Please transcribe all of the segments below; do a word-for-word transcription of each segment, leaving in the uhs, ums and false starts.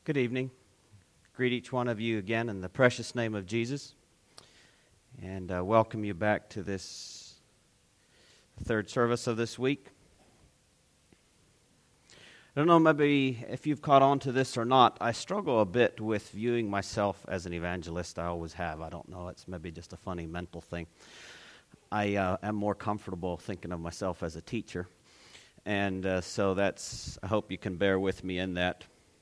Good evening. Greet each one of you again in the precious name of Jesus, and uh, welcome you back to this third service of this week. I don't know maybe if you've caught on to this or not. I struggle a bit with viewing myself as an evangelist. I always have. I don't know. It's maybe just a funny mental thing. I uh, am more comfortable thinking of myself as a teacher, and uh, so that's, I hope you can bear with me in that.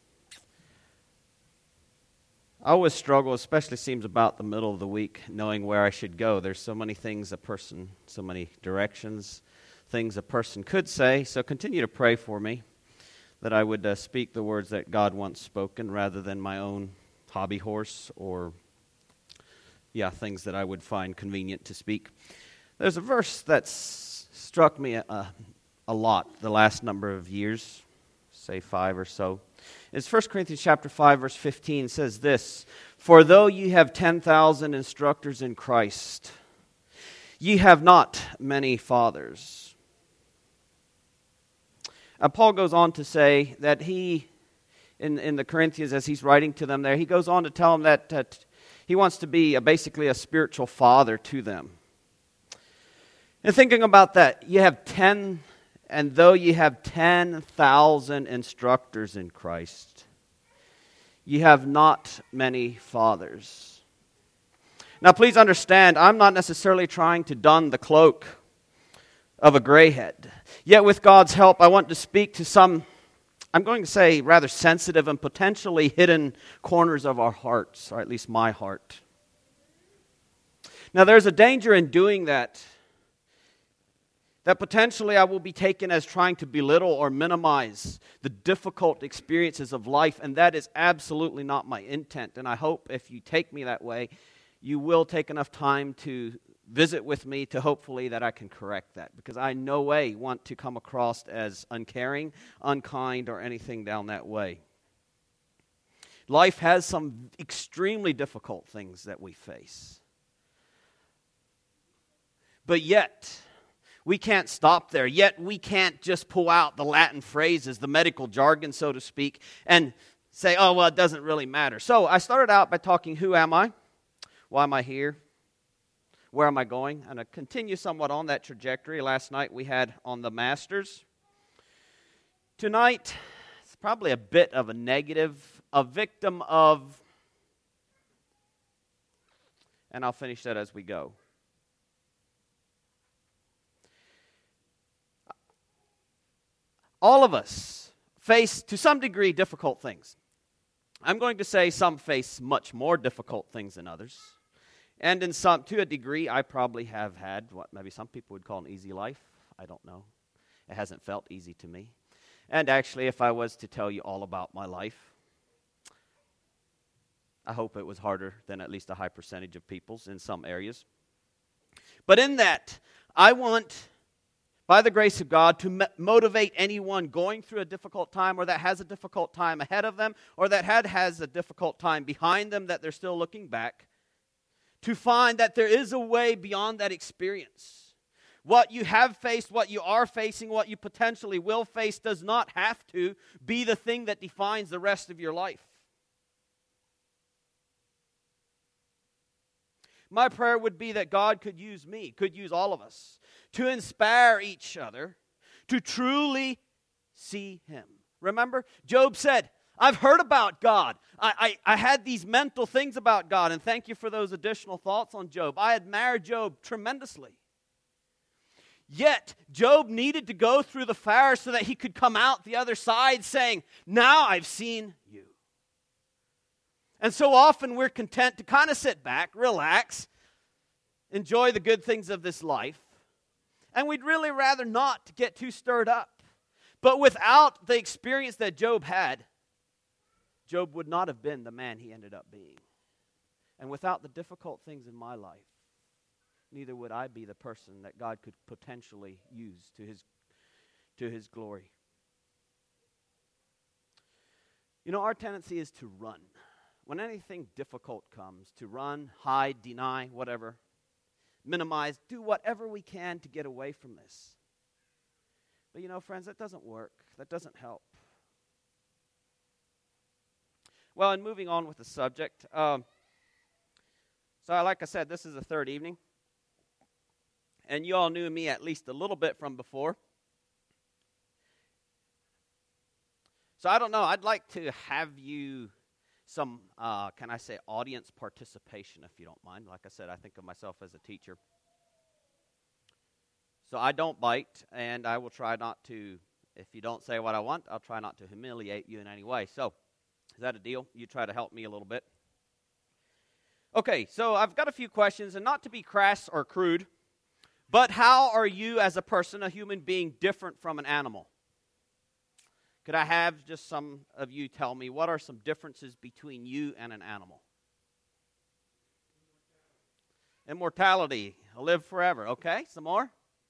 I always struggle, especially seems about the middle of the week, knowing where I should go. There's so many things a person, so many directions, things a person could say. So continue to pray for me that I would uh, speak the words that God wants spoken rather than my own hobby horse or, yeah, things that I would find convenient to speak. There's a verse that's struck me a, a lot the last number of years, say five or so. It's First Corinthians chapter five, verse fifteen says this, "For though ye have ten thousand instructors in Christ, ye have not many fathers." Uh, Paul goes on to say that he, in, in the Corinthians, as he's writing to them there, he goes on to tell them that uh, he wants to be a, basically a spiritual father to them. And thinking about that, you have ten And though you have ten thousand instructors in Christ, you have not many fathers. Now please understand, I'm not necessarily trying to don the cloak of a gray head. Yet with God's help, I want to speak to some, I'm going to say, rather sensitive and potentially hidden corners of our hearts, or at least my heart. Now there's a danger in doing that. That potentially I will be taken as trying to belittle or minimize the difficult experiences of life, and that is absolutely not my intent. And I hope if you take me that way, you will take enough time to visit with me to hopefully that I can correct that, because I in no way want to come across as uncaring, unkind, or anything down that way. Life has some extremely difficult things that we face. But yet, we can't stop there. Yet we can't just pull out the Latin phrases, the medical jargon, so to speak, and say, oh, well, it doesn't really matter. So I started out by talking, who am I? Why am I here? Where am I going? And I continue somewhat on that trajectory. Last night we had on the Masters. Tonight, it's probably a bit of a negative, a victim of, and I'll finish that as we go. All of us face, to some degree, difficult things. I'm going to say some face much more difficult things than others. And in some, to a degree, I probably have had what maybe some people would call an easy life. I don't know. It hasn't felt easy to me. And actually, if I was to tell you all about my life, I hope it was harder than at least a high percentage of people's in some areas. But in that, I want, by the grace of God, to m- motivate anyone going through a difficult time, or that has a difficult time ahead of them, or that had has a difficult time behind them that they're still looking back, to find that there is a way beyond that experience. What you have faced, what you are facing, what you potentially will face does not have to be the thing that defines the rest of your life. My prayer would be that God could use me, could use all of us, to inspire each other to truly see Him. Remember, Job said, I've heard about God. I, I, I had these mental things about God, and thank you for those additional thoughts on Job. I admire Job tremendously. Yet, Job needed to go through the fire so that he could come out the other side saying, now I've seen you. And so often we're content to kind of sit back, relax, enjoy the good things of this life, and we'd really rather not get too stirred up. But without the experience that Job had, Job would not have been the man he ended up being. And without the difficult things in my life, neither would I be the person that God could potentially use to his, to his glory. You know, our tendency is to run. When anything difficult comes, to run, hide, deny, whatever, minimize, do whatever we can to get away from this. But you know, friends, that doesn't work. That doesn't help. Well, and moving on with the subject. Um, so, like I said, this is the third evening. And you all knew me at least a little bit from before. So, I don't know. I'd like to have you some, uh, can I say, audience participation, if you don't mind. Like I said, I think of myself as a teacher. So, I don't bite, and I will try not to, if you don't say what I want, I'll try not to humiliate you in any way. So, is that a deal? You try to help me a little bit. Okay, so I've got a few questions, and not to be crass or crude, but how are you as a person, a human being, different from an animal? Could I have just some of you tell me what are some differences between you and an animal? Immortality. Immortality. Live forever. Okay, some more?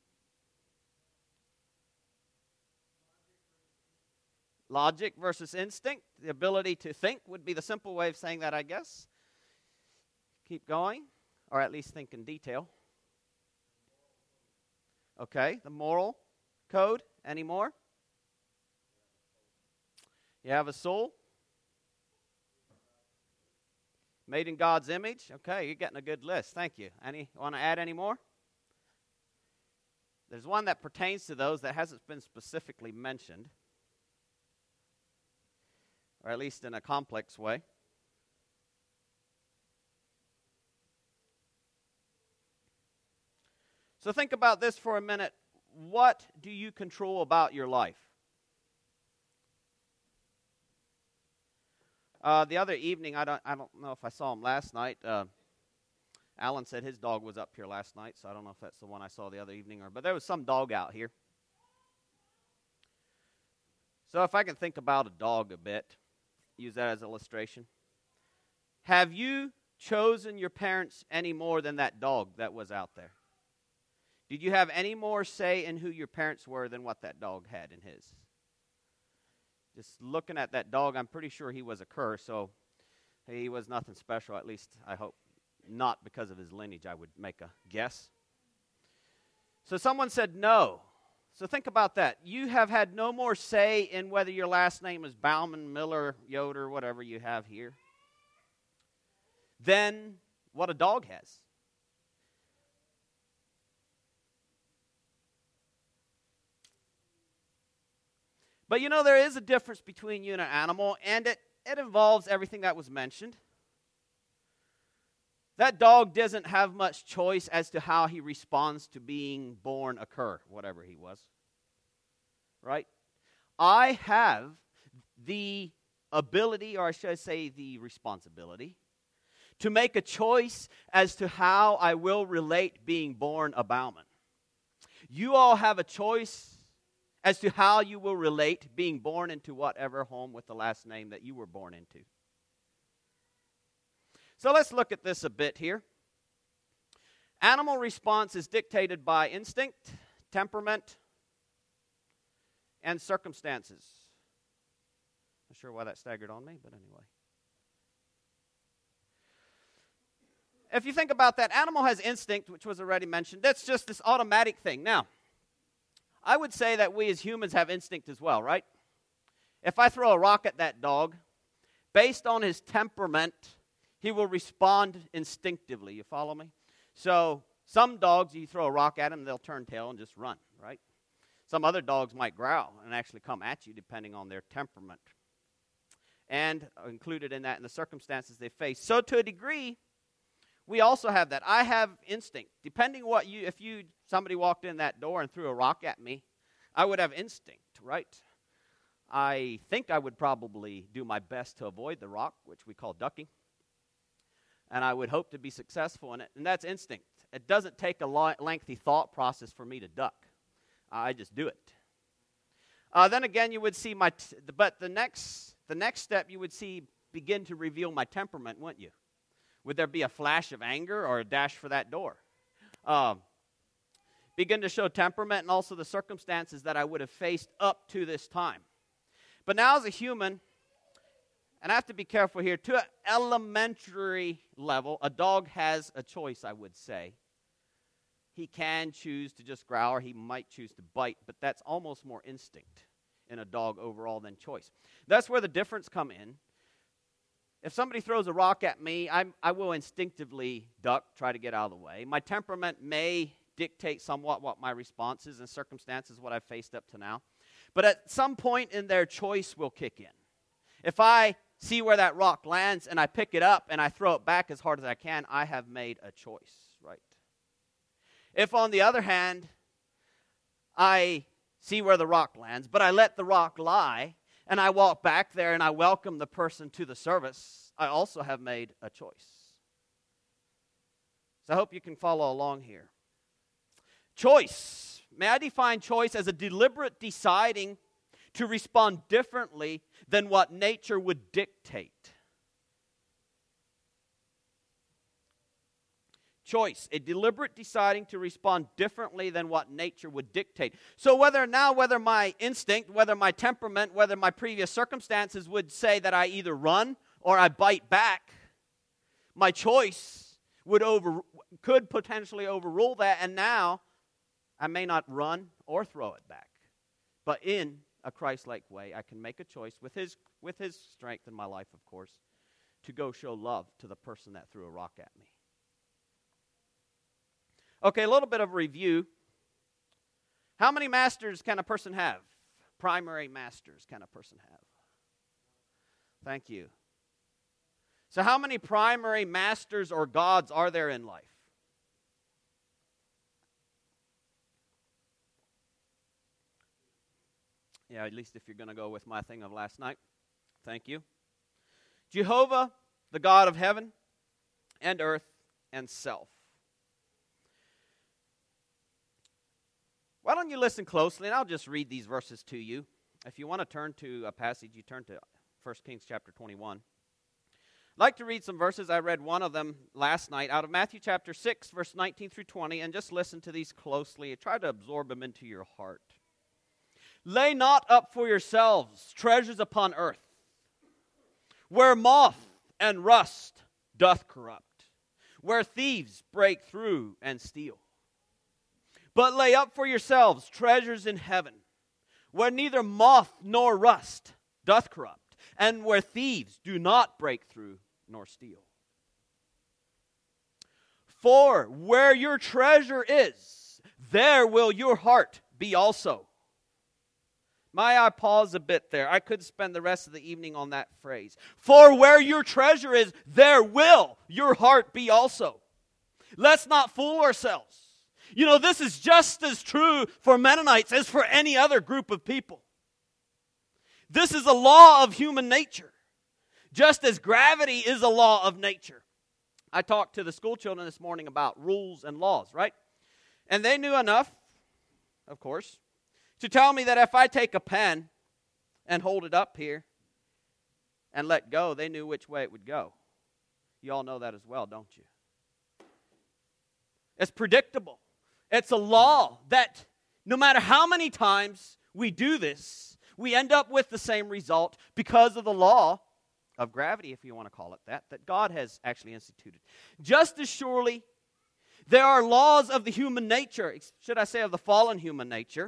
Logic versus instinct. The ability to think would be the simple way of saying that, I guess. Keep going, or at least think in detail. Okay, the moral code. Any more? You have a soul. Made in God's image. Okay, you're getting a good list. Thank you. Any want to add any more? There's one that pertains to those that hasn't been specifically mentioned, or at least in a complex way. So think about this for a minute. What do you control about your life? Uh, the other evening, I don't, I don't know if I saw him last night. Uh, Alan said his dog was up here last night, so I don't know if that's the one I saw the other evening, or but there was some dog out here. So if I can think about a dog a bit, use that as an illustration. Have you chosen your parents any more than that dog that was out there? Did you have any more say in who your parents were than what that dog had in his? Just looking at that dog, I'm pretty sure he was a cur, so he was nothing special, at least I hope not because of his lineage, I would make a guess. So someone said no. So think about that. You have had no more say in whether your last name is Bauman, Miller, Yoder, whatever you have here, than what a dog has. But you know, there is a difference between you and an animal, and it, it involves everything that was mentioned. That dog doesn't have much choice as to how he responds to being born a cur, whatever he was. Right? I have the ability, or I should say the responsibility, to make a choice as to how I will relate being born a Bauman. You all have a choice as to how you will relate being born into whatever home with the last name that you were born into. So let's look at this a bit here. Animal response is dictated by instinct, temperament, and circumstances. Not sure why that staggered on me, but anyway. If you think about that, animal has instinct, which was already mentioned. That's just this automatic thing. Now, I would say that we as humans have instinct as well, right? If I throw a rock at that dog, based on his temperament, he will respond instinctively. You follow me? So some dogs, you throw a rock at them, they'll turn tail and just run, right? Some other dogs might growl and actually come at you depending on their temperament. And included in that in the circumstances they face. So to a degree, we also have that. I have instinct. Depending what you, if you, somebody walked in that door and threw a rock at me, I would have instinct, right? I think I would probably do my best to avoid the rock, which we call ducking. And I would hope to be successful in it. And that's instinct. It doesn't take a lengthy thought process for me to duck. I just do it. Uh, then again, you would see my, t- but the next, the next step you would see begin to reveal my temperament, wouldn't you? Would there be a flash of anger or a dash for that door? Um, begin to show temperament and also the circumstances that I would have faced up to this time. But now as a human, and I have to be careful here, to an elementary level, a dog has a choice, I would say. He can choose to just growl, or he might choose to bite, but that's almost more instinct in a dog overall than choice. That's where the difference come in. If somebody throws a rock at me, I'm, I will instinctively duck, try to get out of the way. My temperament may dictate somewhat what my response is and circumstances, what I've faced up to now. But at some point in there, choice will kick in. If I see where that rock lands and I pick it up and I throw it back as hard as I can, I have made a choice, right? If, on the other hand, I see where the rock lands, but I let the rock lie, and I walk back there and I welcome the person to the service, I also have made a choice. So I hope you can follow along here. Choice. May I define choice as a deliberate deciding to respond differently than what nature would dictate. Choice, a deliberate deciding to respond differently than what nature would dictate. So whether now, whether my instinct, whether my temperament, whether my previous circumstances would say that I either run or I bite back, my choice would over could potentially overrule that, and now I may not run or throw it back. But in a Christ-like way, I can make a choice with his with his strength in my life, of course, to go show love to the person that threw a rock at me. Okay, a little bit of a review. How many masters can a person have? Primary masters can a person have? Thank you. So how many primary masters or gods are there in life? Yeah, at least if you're going to go with my thing of last night. Thank you. Jehovah, the God of heaven and earth and self. Why don't you listen closely, and I'll just read these verses to you. If you want to turn to a passage, you turn to First Kings chapter twenty-one. I'd like to read some verses. I read one of them last night out of Matthew chapter six, verse nineteen through twenty, and just listen to these closely. Try to absorb them into your heart. Lay not up for yourselves treasures upon earth, where moth and rust doth corrupt, where thieves break through and steal. But lay up for yourselves treasures in heaven, where neither moth nor rust doth corrupt, and where thieves do not break through nor steal. For where your treasure is, there will your heart be also. May I pause a bit there? I could spend the rest of the evening on that phrase. For where your treasure is, there will your heart be also. Let's not fool ourselves. You know, this is just as true for Mennonites as for any other group of people. This is a law of human nature, just as gravity is a law of nature. I talked to the school children this morning about rules and laws, right? And they knew enough, of course, to tell me that if I take a pen and hold it up here and let go, they knew which way it would go. You all know that as well, don't you? It's predictable. It's a law that no matter how many times we do this, we end up with the same result because of the law of gravity, if you want to call it that, that God has actually instituted. Just as surely, there are laws of the human nature, should I say of the fallen human nature,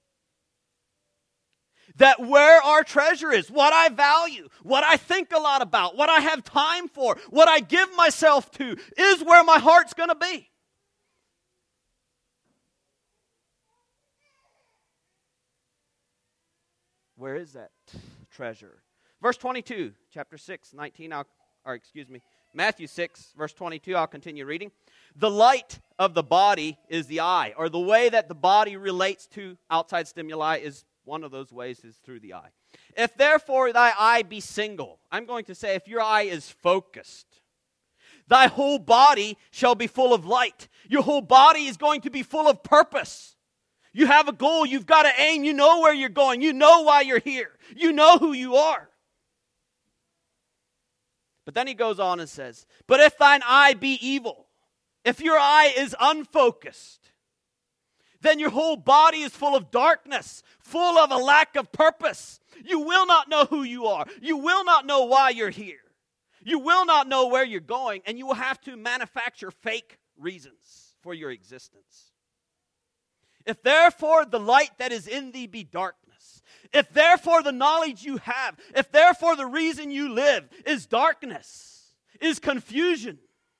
that where our treasure is, what I value, what I think a lot about, what I have time for, what I give myself to, is where my heart's going to be. Where is that treasure? Verse twenty-two, chapter six, nineteen, I'll, or excuse me, Matthew six, verse twenty-two, I'll continue reading. The light of the body is the eye, or the way that the body relates to outside stimuli is one of those ways is through the eye. If therefore thy eye be single, I'm going to say if your eye is focused, thy whole body shall be full of light. Your whole body is going to be full of purpose. You have a goal, you've got to aim, you know where you're going, you know why you're here, you know who you are. But then he goes on and says, but if thine eye be evil, if your eye is unfocused, then your whole body is full of darkness, full of a lack of purpose. You will not know who you are. You will not know why you're here. You will not know where you're going, and you will have to manufacture fake reasons for your existence. If therefore the light that is in thee be darkness, darkness, if therefore the knowledge you have, if therefore the reason you live is darkness, is confusion,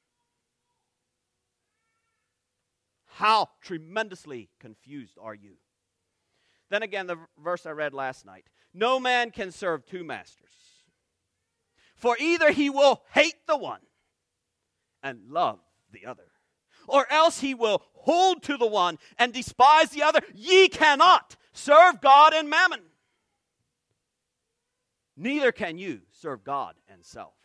how tremendously confused are you? Then again, the verse I read last night. No man can serve two masters. For either he will hate the one and love the other, or else he will hold to the one and despise the other. Ye cannot serve God and mammon. Neither can you serve God and self.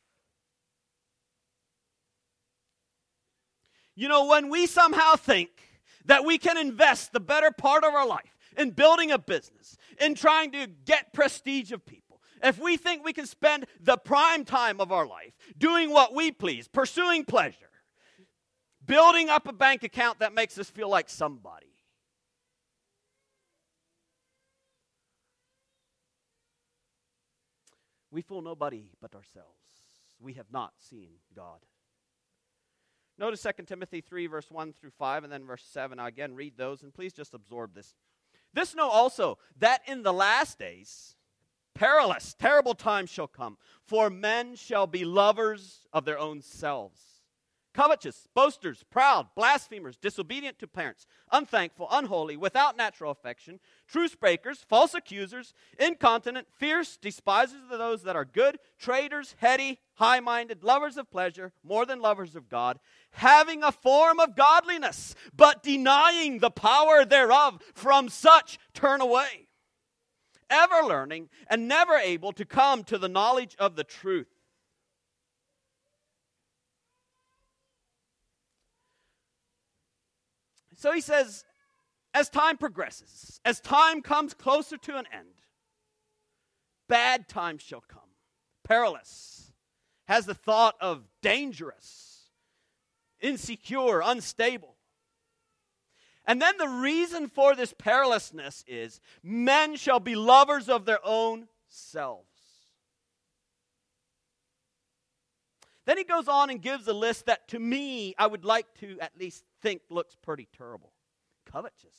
You know, when we somehow think that we can invest the better part of our life in building a business, in trying to get prestige of people, if we think we can spend the prime time of our life doing what we please, pursuing pleasure, building up a bank account that makes us feel like somebody, we fool nobody but ourselves. We have not seen God. Notice Second Timothy three, verse one through five, and then verse seven. Now again, read those, and please just absorb this. This know also, that in the last days, perilous, terrible times shall come, for men shall be lovers of their own selves, covetous, boasters, proud, blasphemers, disobedient to parents, unthankful, unholy, without natural affection, truce breakers, false accusers, incontinent, fierce, despisers of those that are good, traitors, heady, high-minded, lovers of pleasure, more than lovers of God, having a form of godliness, but denying the power thereof. From such turn away, ever learning and never able to come to the knowledge of the truth. So he says, as time progresses, as time comes closer to an end, bad times shall come. Perilous has the thought of dangerous, insecure, unstable. And then the reason for this perilousness is men shall be lovers of their own selves. Then he goes on and gives a list that to me, I would like to at least think looks pretty terrible. Covetous.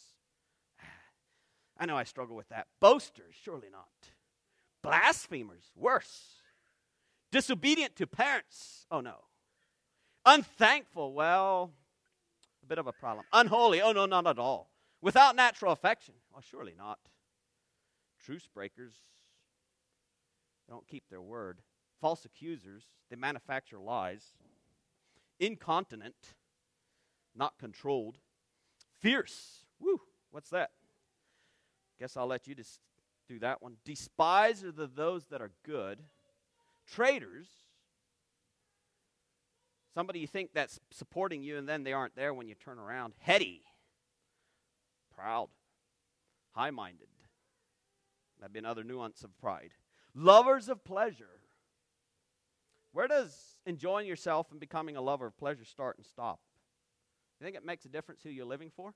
I know I struggle with that. Boasters, surely not. Blasphemers, worse. Disobedient to parents, oh no. Unthankful, well, a bit of a problem. Unholy, oh no, not at all. Without natural affection, well, surely not. Truce breakers, they don't keep their word. False accusers, they manufacture lies. Incontinent, not controlled. Fierce, woo, what's that? Guess I'll let you just do that one. Despised are the those that are good. Traitors, somebody you think that's supporting you and then they aren't there when you turn around. Heady, proud, high-minded. That'd be another nuance of pride. Lovers of pleasure. Where does enjoying yourself and becoming a lover of pleasure start and stop? You think it makes a difference who you're living for?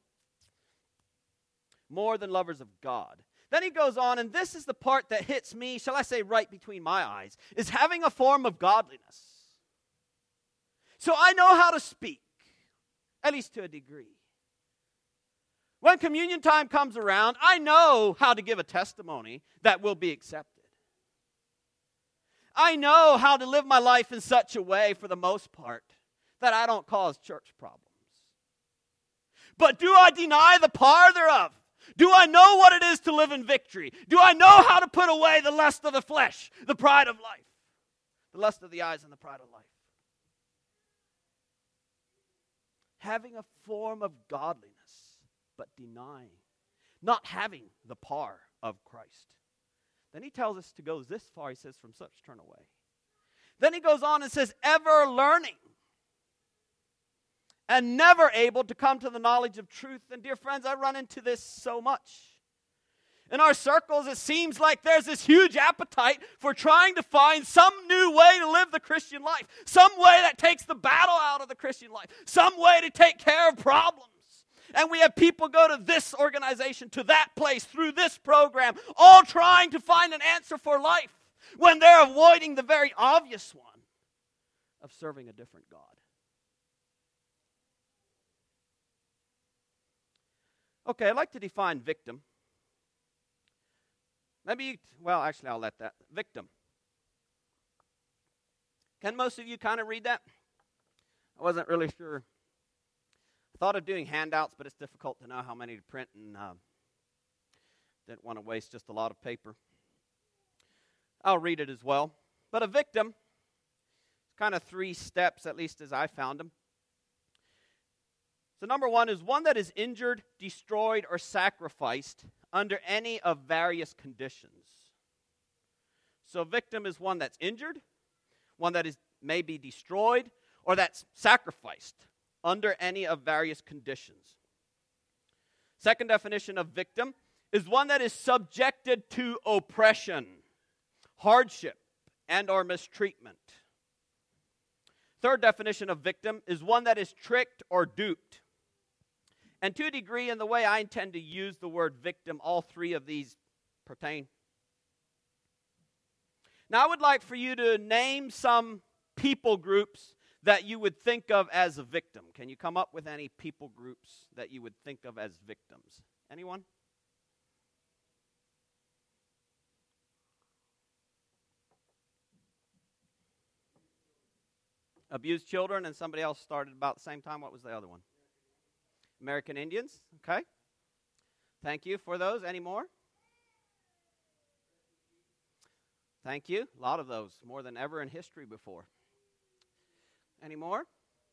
More than lovers of God. Then he goes on, and this is the part that hits me, shall I say right between my eyes, is having a form of godliness. So I know how to speak, at least to a degree. When communion time comes around, I know how to give a testimony that will be accepted. I know how to live my life in such a way, for the most part, that I don't cause church problems. But do I deny the power thereof? Do I know what it is to live in victory? Do I know how to put away the lust of the flesh, the pride of life, the lust of the eyes and the pride of life? Having a form of godliness, but denying, not having the power of Christ. Then he tells us to go this far. He says, from such turn away. Then he goes on and says, ever learning and never able to come to the knowledge of truth. And dear friends, I run into this so much. In our circles, it seems like there's this huge appetite for trying to find some new way to live the Christian life, some way that takes the battle out of the Christian life, some way to take care of problems. And we have people go to this organization, to that place, through this program, all trying to find an answer for life when they're avoiding the very obvious one of serving a different God. Okay, I'd like to define victim. Maybe, you, well, actually, I'll let that. Victim. Can most of you kind of read that? I wasn't really sure. I thought of doing handouts, but it's difficult to know how many to print, and uh, didn't want to waste just a lot of paper. I'll read it as well. But a victim, it's kind of three steps, at least as I found them. So number one is one that is injured, destroyed, or sacrificed under any of various conditions. So victim is one that's injured, one that is maybe destroyed, or that's sacrificed under any of various conditions. Second definition of victim is one that is subjected to oppression, hardship, and or mistreatment. Third definition of victim is one that is tricked or duped. And to a degree, in the way I intend to use the word victim, all three of these pertain. Now, I would like for you to name some people groups that you would think of as a victim. Can you come up with any people groups that you would think of as victims? Anyone? Abused children, and somebody else started about the same time. What was the other one? American Indians. Okay. Thank you for those. Any more? Thank you. A lot of those, more than ever in history before. Any more?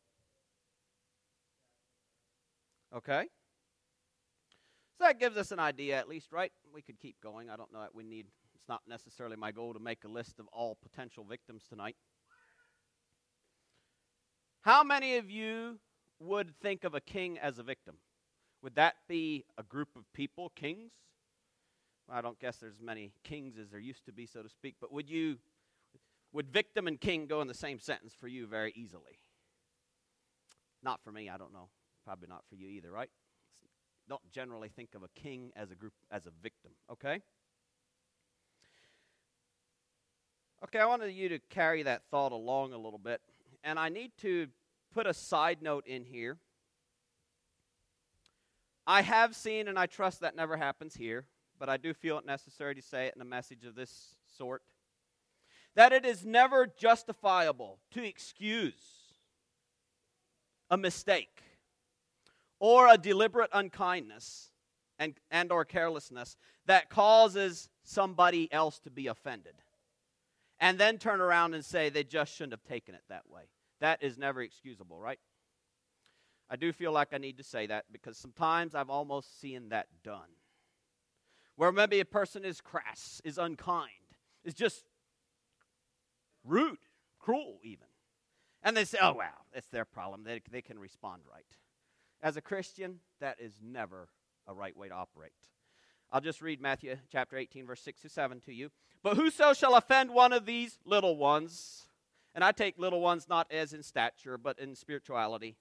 Okay. So that gives us an idea, at least, right? We could keep going. I don't know that we need, it's not necessarily my goal to make a list of all potential victims tonight. How many of you would think of a king as a victim? Would that be a group of people, kings? Well, I don't guess there's as many kings as there used to be, so to speak, but would you, would victim and king go in the same sentence for you very easily? Not for me, I don't know. Probably not for you either, right? Don't generally think of a king as a group, as a victim, okay? Okay, I wanted you to carry that thought along a little bit, and I need to put a side note in here. I have seen, and I trust that never happens here, but I do feel it necessary to say it in a message of this sort, that it is never justifiable to excuse a mistake or a deliberate unkindness and, and or carelessness that causes somebody else to be offended, and then turn around and say they just shouldn't have taken it that way. That is never excusable, right? I do feel like I need to say that because sometimes I've almost seen that done. Where maybe a person is crass, is unkind, is just rude, cruel even. And they say, oh, well, it's their problem. They, they can respond right. As a Christian, that is never a right way to operate. I'll just read Matthew chapter eighteen, verse six to seven to you. But whoso shall offend one of these little ones, and I take little ones not as in stature, but in spirituality.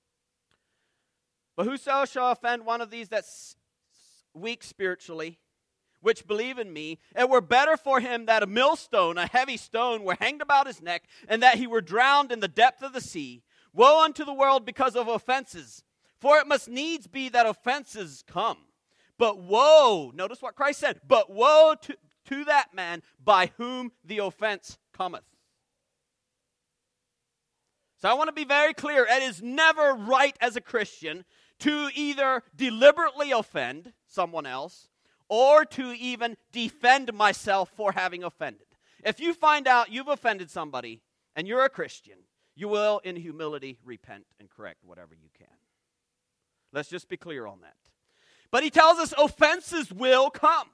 But whoso shall offend one of these that's weak spiritually, which believe in me, it were better for him that a millstone, a heavy stone, were hanged about his neck, and that he were drowned in the depth of the sea. Woe unto the world because of offenses, for it must needs be that offenses come. But woe, notice what Christ said, but woe to, to that man by whom the offense cometh. So I want to be very clear. It is never right as a Christian to either deliberately offend someone else or to even defend myself for having offended. If you find out you've offended somebody and you're a Christian, you will in humility repent and correct whatever you can. Let's just be clear on that. But he tells us offenses will come.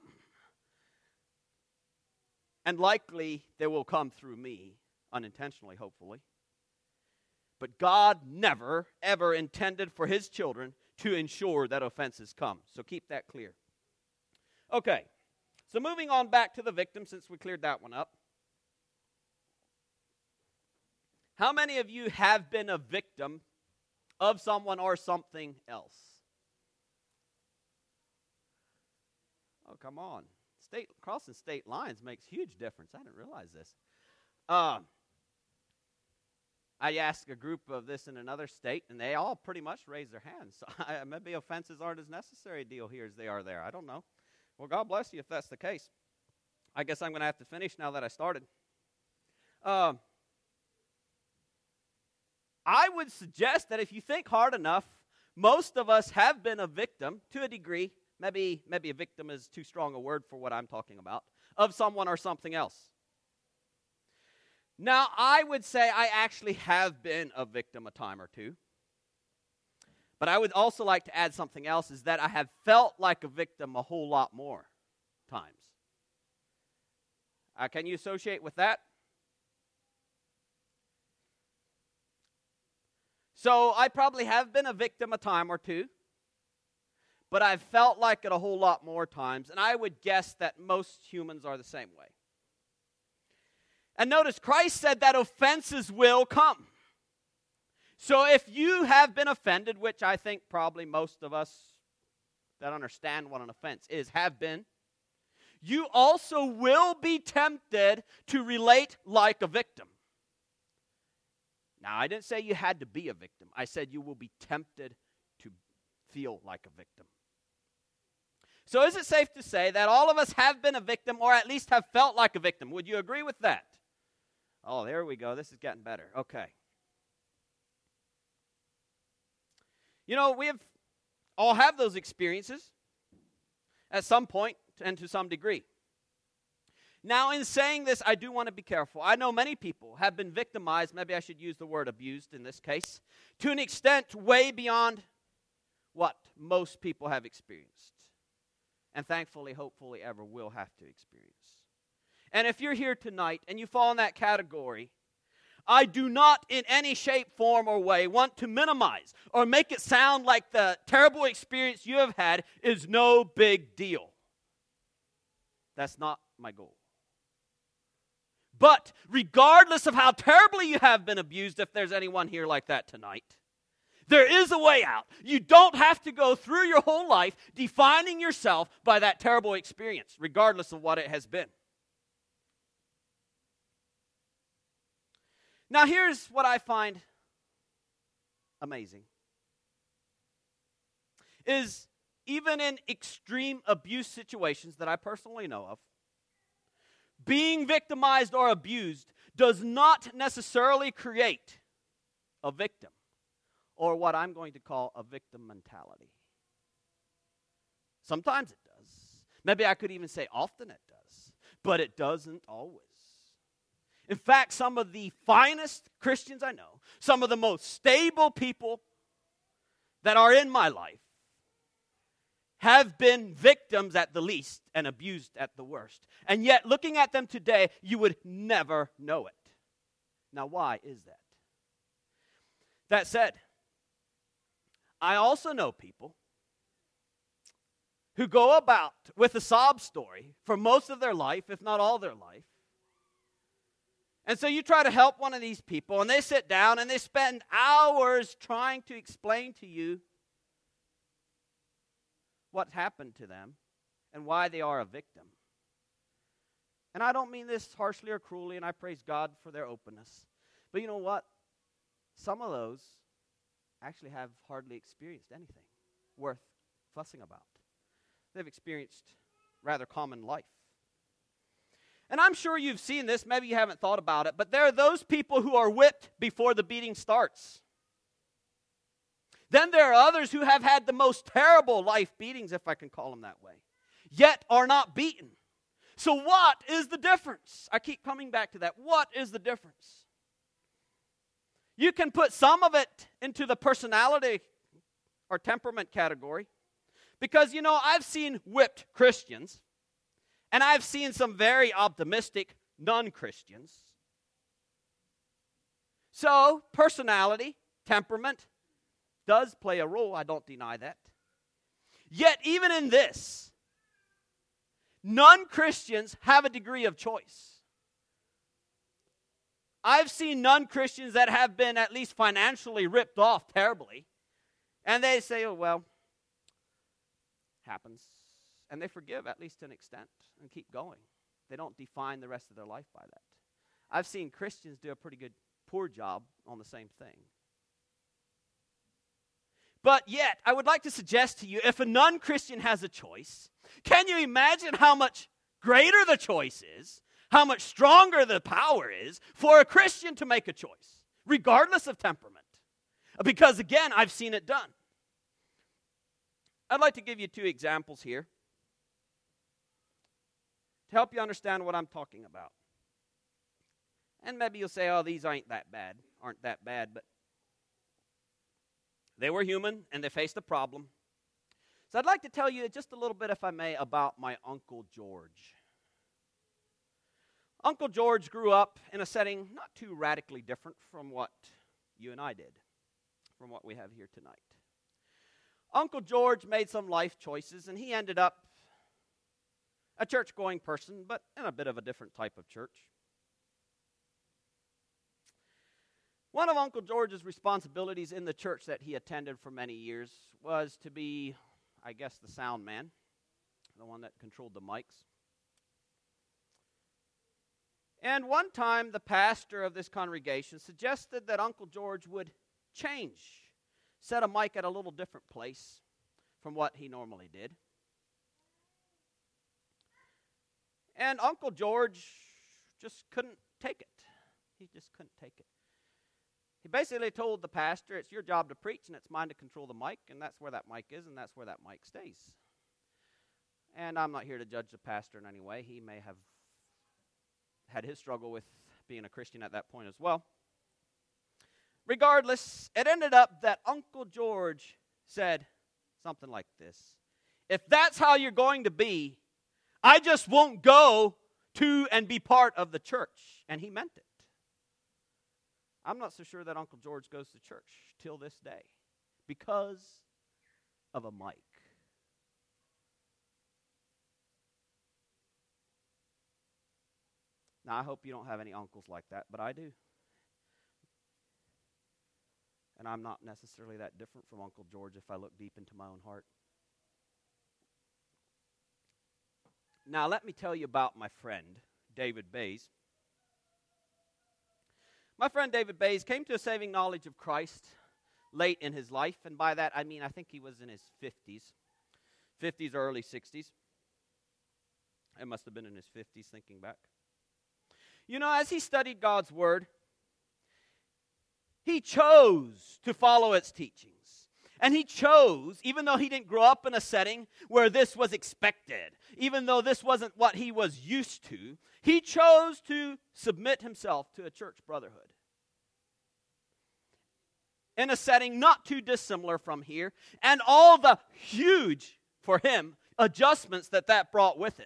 And likely they will come through me, unintentionally, hopefully. But God never, ever intended for his children to ensure that offenses come. So keep that clear. Okay, so moving on back to the victim, since we cleared that one up. How many of you have been a victim of someone or something else? Oh, come on. State, crossing state lines makes huge difference. I didn't realize this. Um. I asked a group of this in another state, and they all pretty much raised their hands. So I, maybe offenses aren't as necessary a deal here as they are there. I don't know. Well, God bless you if that's the case. I guess I'm going to have to finish now that I started. Uh, I would suggest that if you think hard enough, most of us have been a victim to a degree. Maybe, maybe a victim is too strong a word for what I'm talking about, of someone or something else. Now, I would say I actually have been a victim a time or two. But I would also like to add something else, is that I have felt like a victim a whole lot more times. Uh, can you associate with that? So I probably have been a victim a time or two, but I've felt like it a whole lot more times, and I would guess that most humans are the same way. And notice, Christ said that offenses will come. So if you have been offended, which I think probably most of us that understand what an offense is have been, you also will be tempted to relate like a victim. Now, I didn't say you had to be a victim. I said you will be tempted to feel like a victim. So is it safe to say that all of us have been a victim, or at least have felt like a victim? Would you agree with that? Oh, there we go. This is getting better. Okay. You know, we have all have those experiences at some point and to some degree. Now, in saying this, I do want to be careful. I know many people have been victimized, maybe I should use the word abused in this case, to an extent way beyond what most people have experienced. And thankfully, hopefully, ever will have to experience. And if you're here tonight and you fall in that category, I do not in any shape, form, or way want to minimize or make it sound like the terrible experience you have had is no big deal. That's not my goal. But regardless of how terribly you have been abused, if there's anyone here like that tonight, there is a way out. You don't have to go through your whole life defining yourself by that terrible experience, regardless of what it has been. Now, here's what I find amazing. Is even in extreme abuse situations that I personally know of, being victimized or abused does not necessarily create a victim, or what I'm going to call a victim mentality. Sometimes it does. Maybe I could even say often it does, but it doesn't always. In fact, some of the finest Christians I know, some of the most stable people that are in my life, have been victims at the least and abused at the worst. And yet, looking at them today, you would never know it. Now, why is that? That said, I also know people who go about with a sob story for most of their life, if not all their life. And so you try to help one of these people, and they sit down and they spend hours trying to explain to you what happened to them and why they are a victim. And I don't mean this harshly or cruelly, and I praise God for their openness. But you know what? Some of those actually have hardly experienced anything worth fussing about. They've experienced rather common life. And I'm sure you've seen this, maybe you haven't thought about it, but there are those people who are whipped before the beating starts. Then there are others who have had the most terrible life beatings, if I can call them that way, yet are not beaten. So what is the difference? I keep coming back to that. What is the difference? You can put some of it into the personality or temperament category, because, you know, I've seen whipped Christians, and I've seen some very optimistic non-Christians. So, personality, temperament, does play a role, I don't deny that. Yet, even in this, non-Christians have a degree of choice. I've seen non-Christians that have been at least financially ripped off terribly, and they say, oh, well, happens. And they forgive, at least to an extent, and keep going. They don't define the rest of their life by that. I've seen Christians do a pretty good, poor job on the same thing. But yet, I would like to suggest to you, if a non-Christian has a choice, can you imagine how much greater the choice is, how much stronger the power is for a Christian to make a choice, regardless of temperament. Because again, I've seen it done. I'd like to give you two examples here to help you understand what I'm talking about. And maybe you'll say, oh, these ain't that bad, aren't that bad, but they were human and they faced a problem. So I'd like to tell you just a little bit, if I may, about my Uncle George. Uncle George grew up in a setting not too radically different from what you and I did, from what we have here tonight. Uncle George made some life choices, and he ended up a church-going person, but in a bit of a different type of church. One of Uncle George's responsibilities in the church that he attended for many years was to be, I guess, the sound man, the one that controlled the mics. And one time, the pastor of this congregation suggested that Uncle George would change, set a mic at a little different place from what he normally did. And Uncle George just couldn't take it. He just couldn't take it. He basically told the pastor, it's your job to preach, and it's mine to control the mic, and that's where that mic is, and that's where that mic stays. And I'm not here to judge the pastor in any way. He may have had his struggle with being a Christian at that point as well. Regardless, it ended up that Uncle George said something like this: if that's how you're going to be, I just won't go to and be part of the church. And he meant it. I'm not so sure that Uncle George goes to church till this day because of a mic. Now, I hope you don't have any uncles like that, but I do. And I'm not necessarily that different from Uncle George if I look deep into my own heart. Now, let me tell you about my friend, David Bays. My friend David Bays came to a saving knowledge of Christ late in his life, and by that I mean I think he was in his fifties, fifties or early sixties. It must have been in his fifties, thinking back. You know, as he studied God's Word, he chose to follow its teachings. And he chose, even though he didn't grow up in a setting where this was expected, even though this wasn't what he was used to, he chose to submit himself to a church brotherhood. In a setting not too dissimilar from here, and all the huge, for him, adjustments that that brought with it.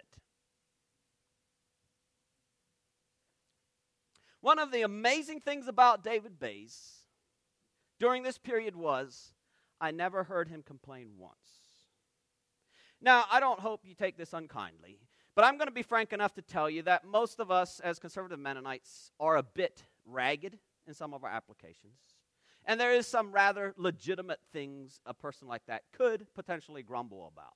One of the amazing things about David Bays during this period was I never heard him complain once. Now, I don't hope you take this unkindly, but I'm going to be frank enough to tell you that most of us as conservative Mennonites are a bit ragged in some of our applications. And there is some rather legitimate things a person like that could potentially grumble about.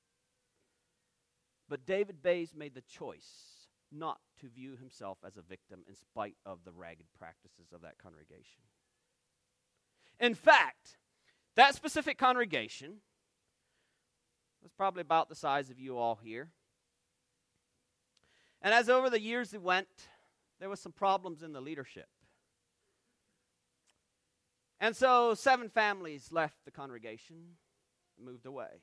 But David Bays made the choice not to view himself as a victim in spite of the ragged practices of that congregation. In fact, that specific congregation was probably about the size of you all here. And as over the years it went, there was some problems in the leadership. And so seven families left the congregation and moved away.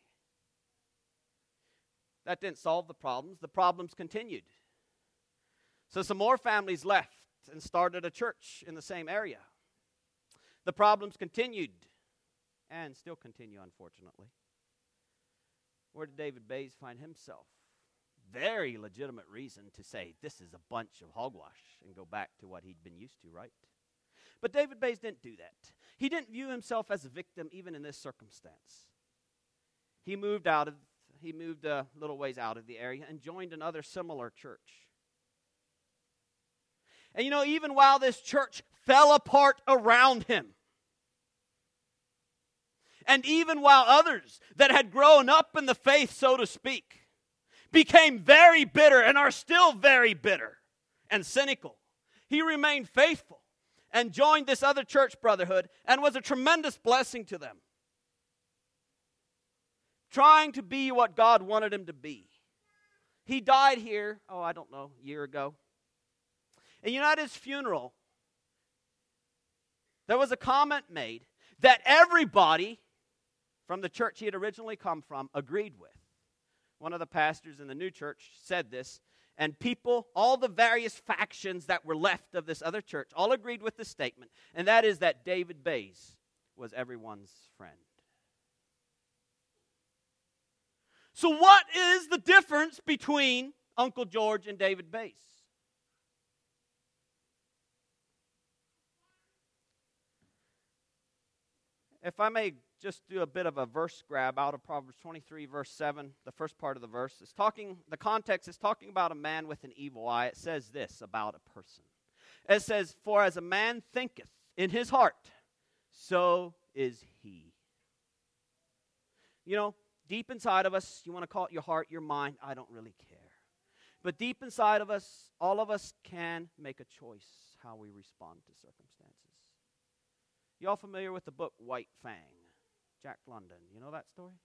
That didn't solve the problems. The problems continued. So some more families left and started a church in the same area. The problems continued and still continue, unfortunately. Where did David Bays find himself? Very legitimate reason to say this is a bunch of hogwash and go back to what he'd been used to, right? But David Bays didn't do that. He didn't view himself as a victim even in this circumstance. He moved out of, he moved a little ways out of the area and joined another similar church. And you know, even while this church fell apart around him, and even while others that had grown up in the faith, so to speak, became very bitter and are still very bitter and cynical, he remained faithful and joined this other church brotherhood and was a tremendous blessing to them, trying to be what God wanted him to be. he died here, oh, I don't know, a year ago. And you know, at his funeral, there was a comment made that everybody from the church he had originally come from agreed with. One of the pastors in the new church said this, and people, all the various factions that were left of this other church, all agreed with this statement, and that is that David Bays was everyone's friend. So what is the difference between Uncle George and David Bays? If I may just do a bit of a verse grab out of Proverbs twenty-three, verse seven, the first part of the verse is talking, the context is talking about a man with an evil eye. It says this about a person. It says, for as a man thinketh in his heart, so is he. You know, deep inside of us, you want to call it your heart, your mind, I don't really care. But deep inside of us, all of us can make a choice how we respond to circumstances. You all familiar with the book White Fang? Jack London. You know that story?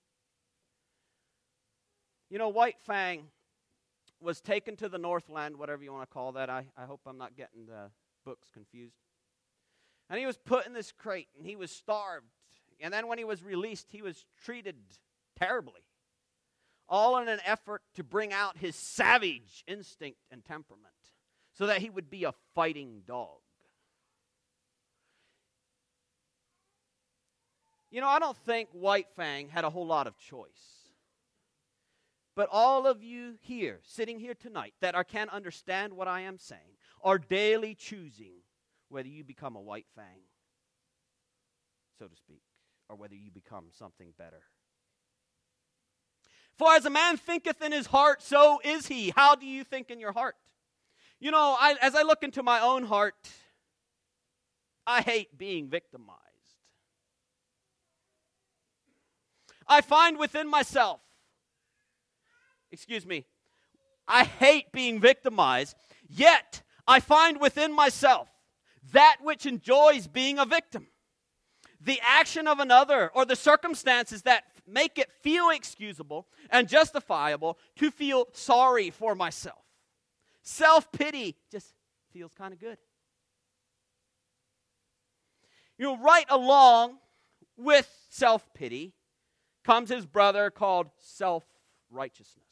You know, White Fang was taken to the Northland, whatever you want to call that. I, I hope I'm not getting the books confused. And he was put in this crate, and he was starved. And then when he was released, he was treated terribly. All in an effort to bring out his savage instinct and temperament so that he would be a fighting dog. You know, I don't think White Fang had a whole lot of choice. But all of you here, sitting here tonight, that are, can understand what I am saying, are daily choosing whether you become a White Fang, so to speak, or whether you become something better. For as a man thinketh in his heart, so is he. How do you think in your heart? You know, I, as I look into my own heart, I hate being victimized. I find within myself, excuse me, I hate being victimized, yet I find within myself that which enjoys being a victim. The action of another or the circumstances that make it feel excusable and justifiable to feel sorry for myself. Self-pity just feels kind of good. You know, right along with self-pity comes his brother called self-righteousness.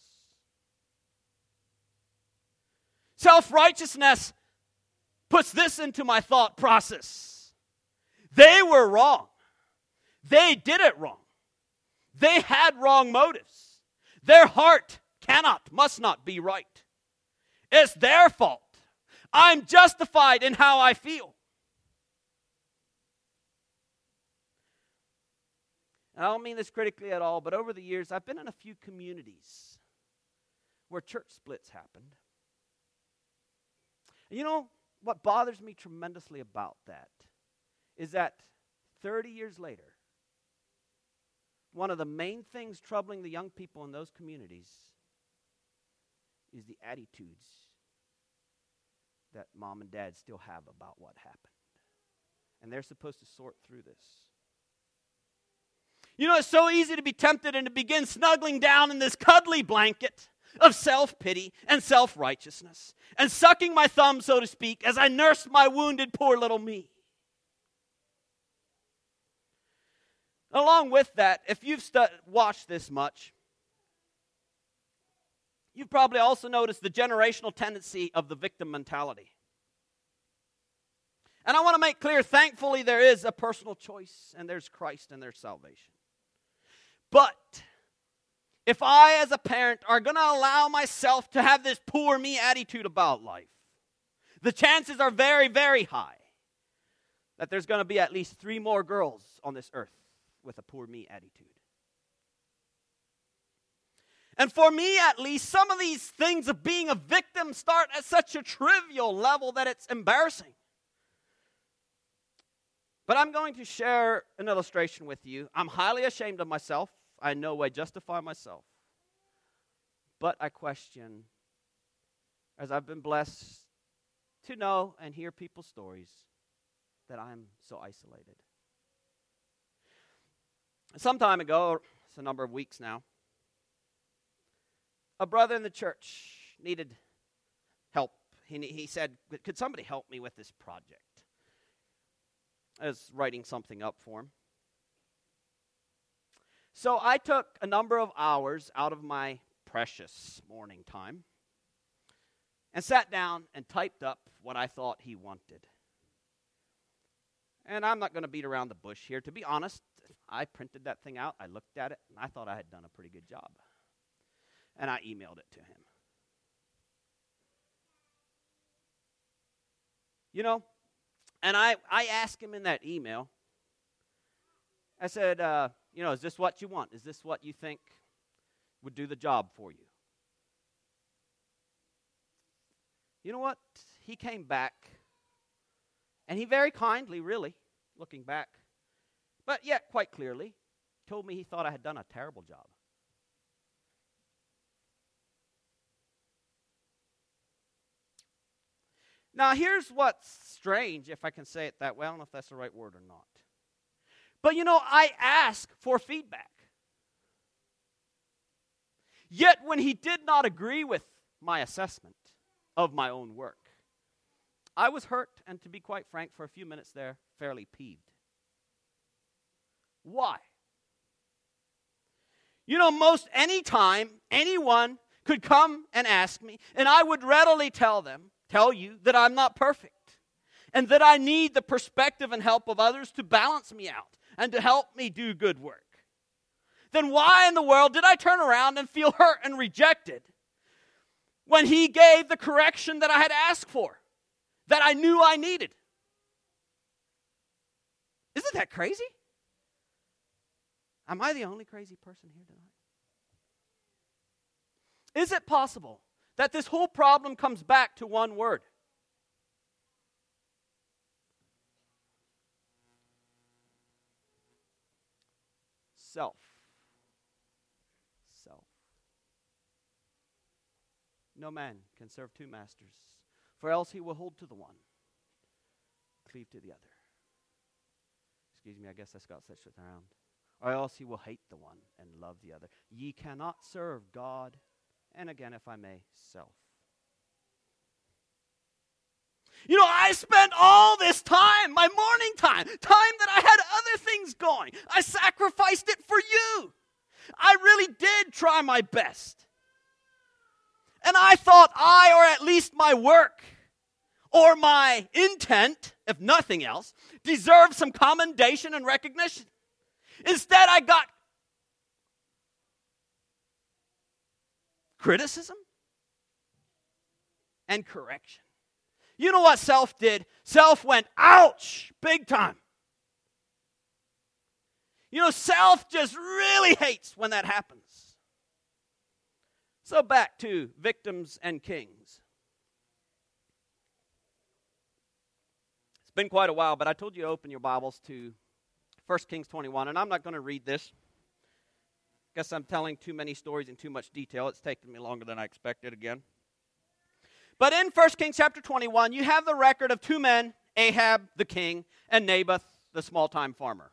Self-righteousness puts this into my thought process. They were wrong. They did it wrong. They had wrong motives. Their heart cannot, must not be right. It's their fault. I'm justified in how I feel. I don't mean this critically at all, but over the years, I've been in a few communities where church splits happened. And you know, what bothers me tremendously about that is that thirty years later, one of the main things troubling the young people in those communities is the attitudes that mom and dad still have about what happened. And they're supposed to sort through this. You know, it's so easy to be tempted and to begin snuggling down in this cuddly blanket of self-pity and self-righteousness and sucking my thumb, so to speak, as I nurse my wounded poor little me. Along with that, if you've stu- watched this much, you've probably also noticed the generational tendency of the victim mentality. And I want to make clear, thankfully, there is a personal choice, and there's Christ and there's salvation. But if I, as a parent, are going to allow myself to have this poor me attitude about life, the chances are very, very high that there's going to be at least three more girls on this earth with a poor me attitude. And for me, at least, some of these things of being a victim start at such a trivial level that it's embarrassing. But I'm going to share an illustration with you. I'm highly ashamed of myself. I in no way justify myself. But I question, as I've been blessed to know and hear people's stories, that I'm so isolated. Some time ago, it's a number of weeks now, a brother in the church needed help. He, he said, could somebody help me with this project? I was writing something up for him. So I took a number of hours out of my precious morning time and sat down and typed up what I thought he wanted. And I'm not going to beat around the bush here. To be honest, I printed that thing out, I looked at it, and I thought I had done a pretty good job. And I emailed it to him. You know, and I, I asked him in that email, I said, uh, you know, is this what you want? Is this what you think would do the job for you? You know what? He came back, and he very kindly, really, looking back, but yet quite clearly, told me he thought I had done a terrible job. Now, here's what's strange, if I can say it that way. I don't know if that's the right word or not. But, you know, I ask for feedback. Yet, when he did not agree with my assessment of my own work, I was hurt, and to be quite frank, for a few minutes there, fairly peeved. Why? You know, most any time, anyone could come and ask me, and I would readily tell them, tell you that I'm not perfect, and that I need the perspective and help of others to balance me out and to help me do good work. Then why in the world did I turn around and feel hurt and rejected when he gave the correction that I had asked for, that I knew I needed? Isn't that crazy? Am I the only crazy person here tonight? Is it possible that this whole problem comes back to one word? Self. Self. No man can serve two masters, for else he will hold to the one, cleave to the other. Excuse me, I guess I got switched around. Or else he will hate the one and love the other. Ye cannot serve God, and again, if I may, self. You know, I spent all this time, my morning time, time that I had other things going. I sacrificed it for you. I really did try my best. And I thought I, or at least my work, or my intent, if nothing else, deserved some commendation and recognition. Instead, I got criticism and correction. You know what self did? Self went, ouch, big time. You know, self just really hates when that happens. So back to victims and kings. It's been quite a while, but I told you to open your Bibles to First Kings twenty-one, and I'm not going to read this. Guess I'm telling too many stories in too much detail. It's taken me longer than I expected again. But in First Kings chapter twenty-one, you have the record of two men, Ahab the king and Naboth the small-time farmer.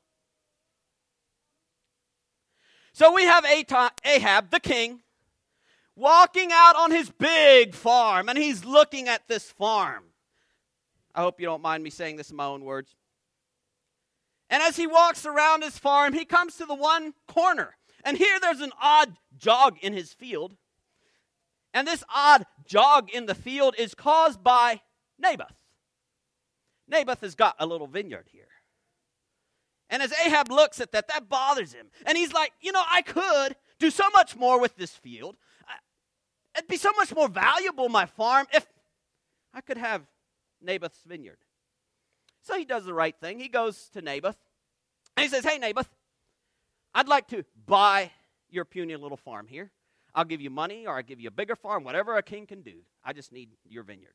So we have Ahab the king walking out on his big farm, and he's looking at this farm. I hope you don't mind me saying this in my own words. And as he walks around his farm, he comes to the one corner. And here there's an odd jog in his field. And this odd jog in the field is caused by Naboth. Naboth has got a little vineyard here. And as Ahab looks at that, that bothers him. And he's like, you know, I could do so much more with this field. It'd be so much more valuable, my farm, if I could have Naboth's vineyard. So he does the right thing. He goes to Naboth, and he says, hey, Naboth, I'd like to buy your puny little farm here. I'll give you money, or I'll give you a bigger farm, whatever a king can do. I just need your vineyard.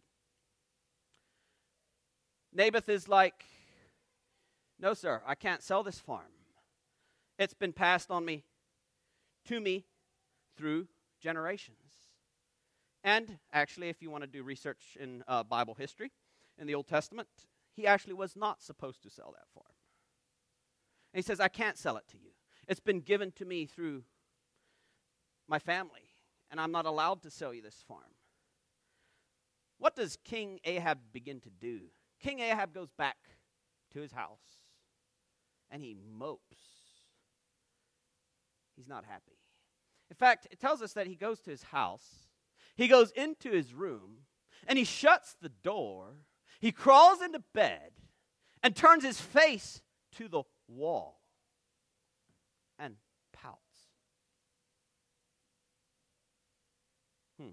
Naboth is like, no, sir, I can't sell this farm. It's been passed on me, to me, through generations. And actually, if you want to do research in uh, Bible history, in the Old Testament, he actually was not supposed to sell that farm. And he says, I can't sell it to you. It's been given to me through my family. and I'm not allowed to sell you this farm. What does King Ahab begin to do? King Ahab goes back to his house, and he mopes. He's not happy. In fact, it tells us that he goes to his house, he goes into his room, and he shuts the door, he crawls into bed, and turns his face to the wall, and pouts. Hmm.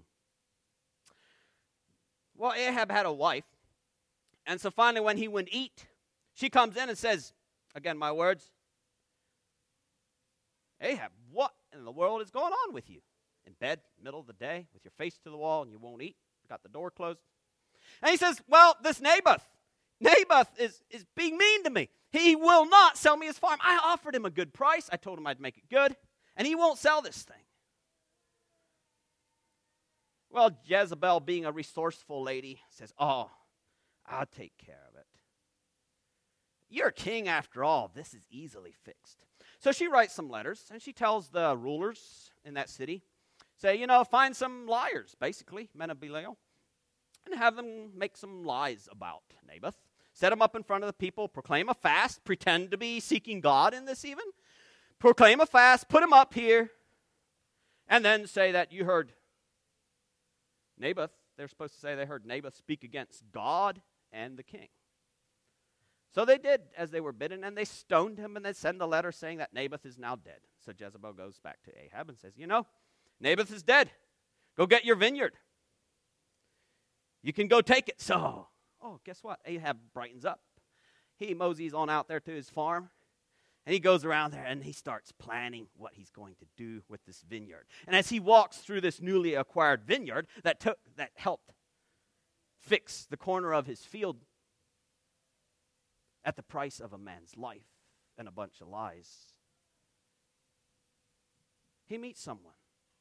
Well, Ahab had a wife, and so finally when he went eat, she comes in and says, again, my words, Ahab, what in the world is going on with you? In bed, middle of the day, with your face to the wall, and you won't eat, got the door closed. And he says, well, this Naboth, Naboth is, is being mean to me. He will not sell me his farm. I offered him a good price. I told him I'd make it good, and he won't sell this thing. Well, Jezebel, being a resourceful lady, says, oh, I'll take care of it. You're king after all. This is easily fixed. So she writes some letters, and she tells the rulers in that city, say, you know, find some liars, basically, men of Belial, and have them make some lies about Naboth. Set them up in front of the people, proclaim a fast, pretend to be seeking God in this even. Proclaim a fast, put him up here, and then say that you heard Naboth, they're supposed to say they heard Naboth speak against God and the king. So they did as they were bidden, and they stoned him, and they send a letter saying that Naboth is now dead. So Jezebel goes back to Ahab and says, you know, Naboth is dead. Go get your vineyard. You can go take it. So, oh, guess what? Ahab brightens up. He moseys on out there to his farm, and he goes around there, and he starts planning what he's going to do with this vineyard. And as he walks through this newly acquired vineyard that took that helped fix the corner of his field at the price of a man's life and a bunch of lies, he meets someone.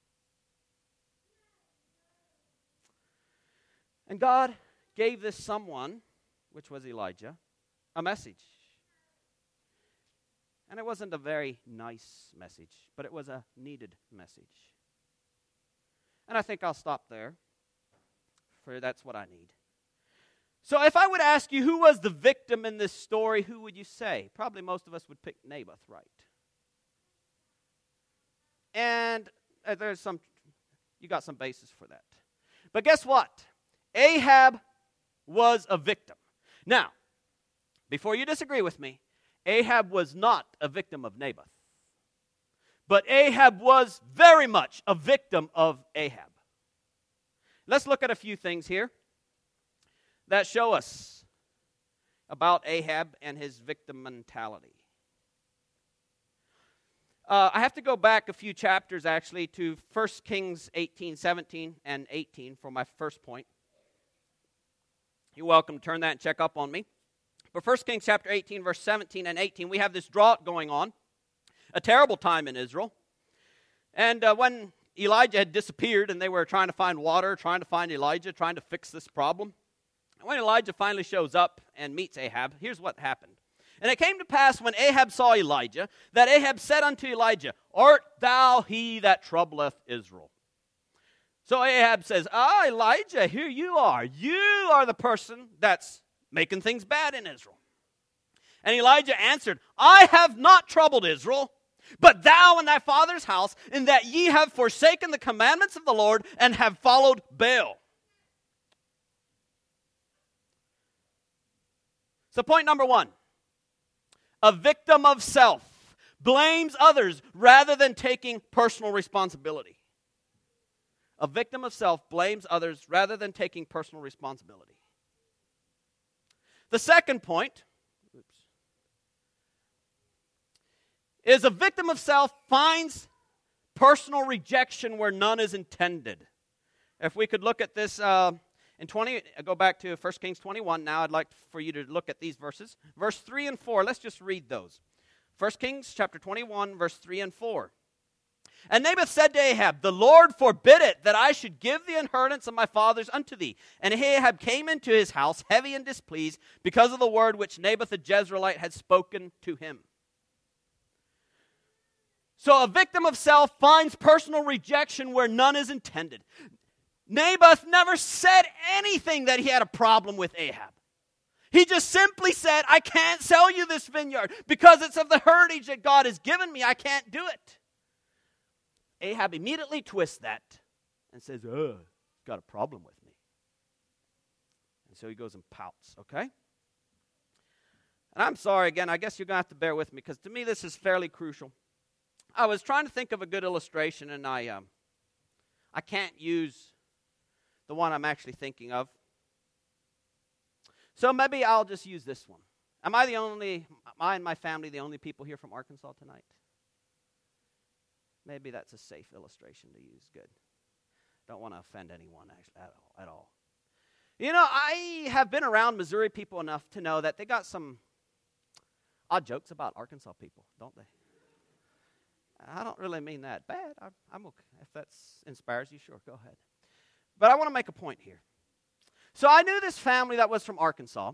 And God gave this someone, which was Elijah, a message. And it wasn't a very nice message, but it was a needed message. And I think I'll stop there, for that's what I need. So if I would ask you who was the victim in this story, who would you say? Probably most of us would pick Naboth, right? And uh, there's some, you got some basis for that. But guess what? Ahab was a victim. Now, before you disagree with me, Ahab was not a victim of Naboth. But Ahab was very much a victim of Ahab. Let's look at a few things here that show us about Ahab and his victim mentality. Uh, I have to go back a few chapters, actually, to First Kings eighteen, seventeen, and eighteen for my first point. You're welcome to turn that and check up on me. But First Kings chapter eighteen, verse seventeen and eighteen, we have this drought going on, a terrible time in Israel. And uh, when Elijah had disappeared and they were trying to find water, trying to find Elijah, trying to fix this problem, when Elijah finally shows up and meets Ahab, here's what happened. And it came to pass when Ahab saw Elijah, that Ahab said unto Elijah, Art thou he that troubleth Israel? So Ahab says, Ah, Elijah, here you are. You are the person that's making things bad in Israel. And Elijah answered, I have not troubled Israel, but thou and thy father's house, in that ye have forsaken the commandments of the Lord and have followed Baal. So point number one, a victim of self blames others rather than taking personal responsibility. A victim of self blames others rather than taking personal responsibility. The second point oops, is a victim of self finds personal rejection where none is intended. If we could look at this uh, in twenty, go back to First Kings twenty-one now. I'd like for you to look at these verses. Verse three and four, let's just read those. First Kings chapter twenty-one, verse three and four. And Naboth said to Ahab, The Lord forbid it that I should give the inheritance of my fathers unto thee. And Ahab came into his house heavy and displeased because of the word which Naboth the Jezreelite had spoken to him. So a victim of self finds personal rejection where none is intended. Naboth never said anything that he had a problem with Ahab. He just simply said, I can't sell you this vineyard because it's of the heritage that God has given me. I can't do it. Ahab immediately twists that and says, oh, he's got a problem with me. And so he goes and pouts, okay? And I'm sorry, again, I guess you're going to have to bear with me because to me this is fairly crucial. I was trying to think of a good illustration, and I, um, I can't use the one I'm actually thinking of. So maybe I'll just use this one. Am I the only, am I and my family the only people here from Arkansas tonight? Maybe that's a safe illustration to use. Good. Don't want to offend anyone actually, at all, at all. You know, I have been around Missouri people enough to know that they got some odd jokes about Arkansas people, don't they? I don't really mean that bad. I, I'm okay. If that inspires you, sure, go ahead. But I want to make a point here. So I knew this family that was from Arkansas,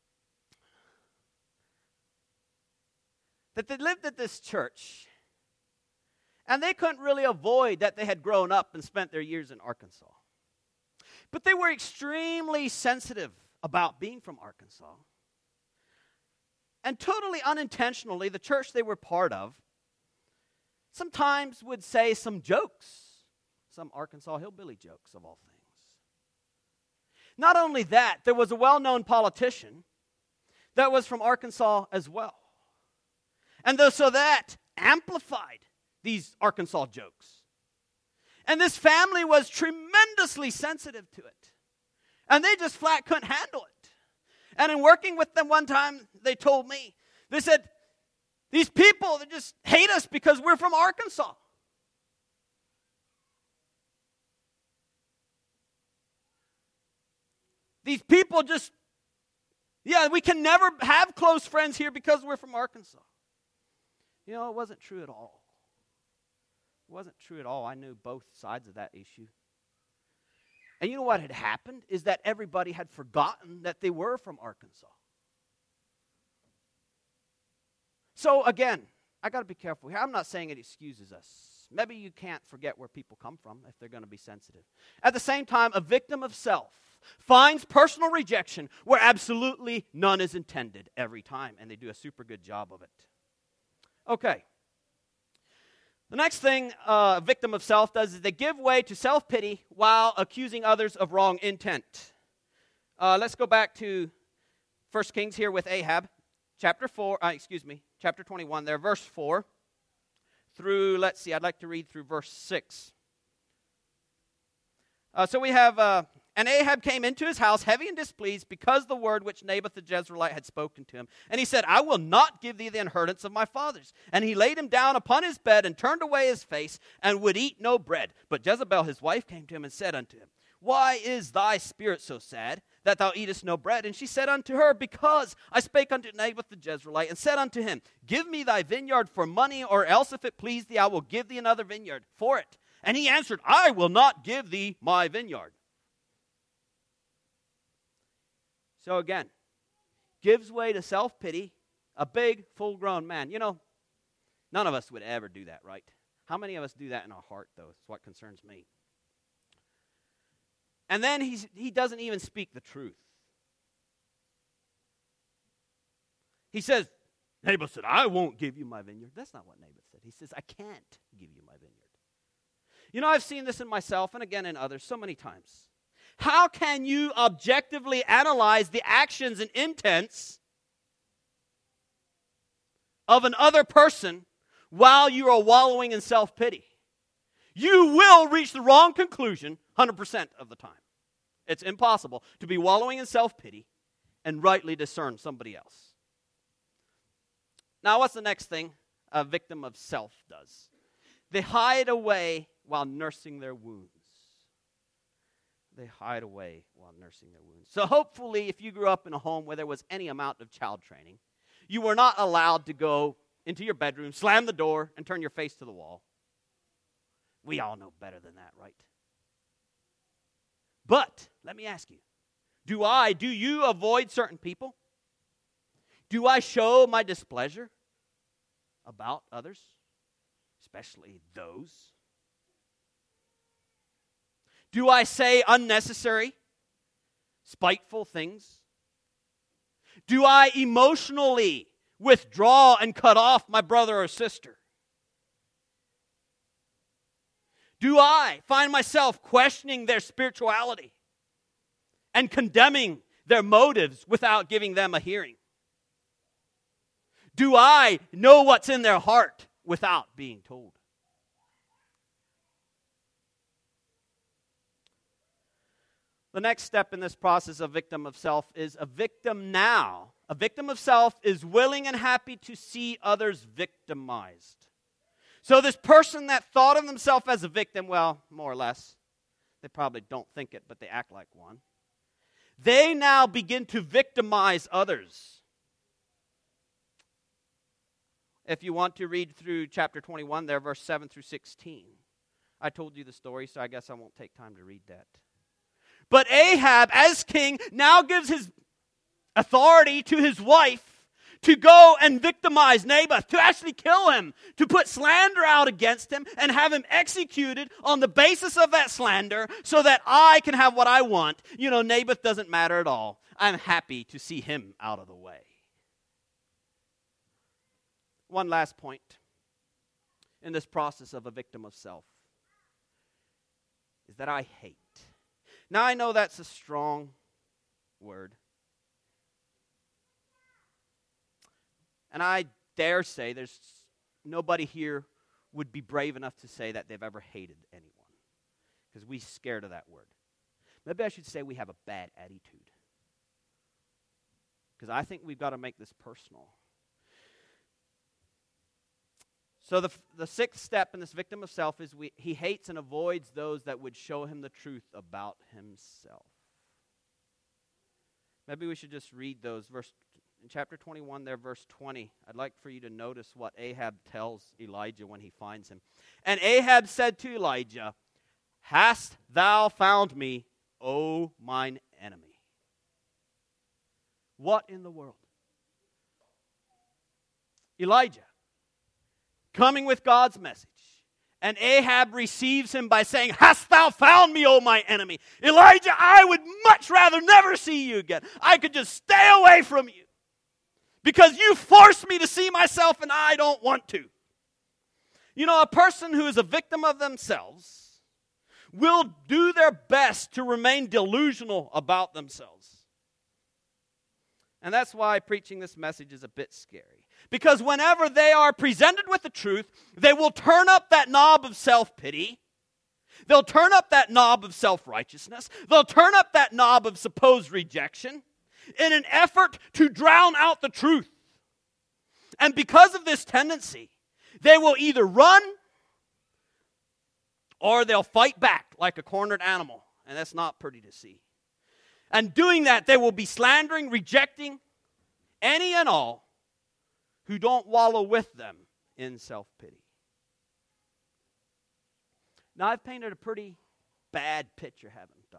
that they lived at this church, and they couldn't really avoid that they had grown up and spent their years in Arkansas. But they were extremely sensitive about being from Arkansas. And totally unintentionally, the church they were part of sometimes would say some jokes, some Arkansas hillbilly jokes of all things. Not only that, there was a well-known politician that was from Arkansas as well. And though, so that amplified these Arkansas jokes. And this family was tremendously sensitive to it. And they just flat couldn't handle it. And in working with them one time, they told me, they said, these people, they just hate us because we're from Arkansas. These people just, yeah, we can never have close friends here because we're from Arkansas. You know, it wasn't true at all. It wasn't true at all. I knew both sides of that issue. And you know what had happened is that everybody had forgotten that they were from Arkansas. So again, I got to be careful here. I'm not saying it excuses us. Maybe you can't forget where people come from if they're going to be sensitive. At the same time, a victim of self finds personal rejection where absolutely none is intended every time, and they do a super good job of it. Okay. The next thing uh, a victim of self does is they give way to self-pity while accusing others of wrong intent. Uh, let's go back to First Kings here with Ahab, chapter four, uh, excuse me, chapter twenty-one there, verse four through, let's see, I'd like to read through verse six. Uh, so we have, uh, and Ahab came into his house heavy and displeased because the word which Naboth the Jezreelite had spoken to him. And he said, I will not give thee the inheritance of my fathers. And he laid him down upon his bed and turned away his face and would eat no bread. But Jezebel his wife came to him and said unto him, Why is thy spirit so sad that thou eatest no bread? And she said unto her, Because I spake unto Naboth the Jezreelite and said unto him, Give me thy vineyard for money, or else if it please thee, I will give thee another vineyard for it. And he answered, I will not give thee my vineyard. So again, gives way to self-pity, a big, full-grown man. You know, none of us would ever do that, right? How many of us do that in our heart, though? It's what concerns me. And then he's, he doesn't even speak the truth. He says, Naboth said, I won't give you my vineyard. That's not what Naboth said. He says, I can't give you my vineyard. You know, I've seen this in myself and again in others so many times. How can you objectively analyze the actions and intents of an other person while you are wallowing in self-pity? You will reach the wrong conclusion one hundred percent of the time. It's impossible to be wallowing in self-pity and rightly discern somebody else. Now, what's the next thing a victim of self does? They hide away while nursing their wounds. They hide away while nursing their wounds. So hopefully, if you grew up in a home where there was any amount of child training, you were not allowed to go into your bedroom, slam the door, and turn your face to the wall. We all know better than that, right? But, let me ask you, do I, do you avoid certain people? Do I show my displeasure about others? especially those? Do I say unnecessary, spiteful things? Do I emotionally withdraw and cut off my brother or sister? Do I find myself questioning their spirituality and condemning their motives without giving them a hearing? Do I know what's in their heart without being told? The next step in this process of victim of self is a victim now. A victim of self is willing and happy to see others victimized. So this person that thought of themselves as a victim, well, more or less, they probably don't think it, but they act like one. They now begin to victimize others. If you want to read through chapter twenty-one there, verse seven through sixteen. I told you the story, so I guess I won't take time to read that. But Ahab, as king, now gives his authority to his wife to go and victimize Naboth, to actually kill him, to put slander out against him and have him executed on the basis of that slander so that I can have what I want. You know, Naboth doesn't matter at all. I'm happy to see him out of the way. One last point in this process of a victim of self is that I hate. Now, I know that's a strong word. And I dare say there's nobody here would be brave enough to say that they've ever hated anyone, because we're scared of that word. Maybe I should say we have a bad attitude, because I think we've got to make this personal. So the, the sixth step in this victim of self is we, he hates and avoids those that would show him the truth about himself. Maybe we should just read those. Verse in chapter twenty-one there, verse twenty. I'd like for you to notice what Ahab tells Elijah when he finds him. And Ahab said to Elijah, "Hast thou found me, O mine enemy?" What in the world? Elijah, coming with God's message. And Ahab receives him by saying, "Hast thou found me, O my enemy?" Elijah, I would much rather never see you again. I could just stay away from you, because you force me to see myself and I don't want to. You know, a person who is a victim of themselves will do their best to remain delusional about themselves. And that's why preaching this message is a bit scary. Because whenever they are presented with the truth, they will turn up that knob of self-pity. They'll turn up that knob of self-righteousness. They'll turn up that knob of supposed rejection in an effort to drown out the truth. And because of this tendency, they will either run or they'll fight back like a cornered animal. And that's not pretty to see. And doing that, they will be slandering, rejecting any and all who don't wallow with them in self-pity. Now, I've painted a pretty bad picture, haven't I?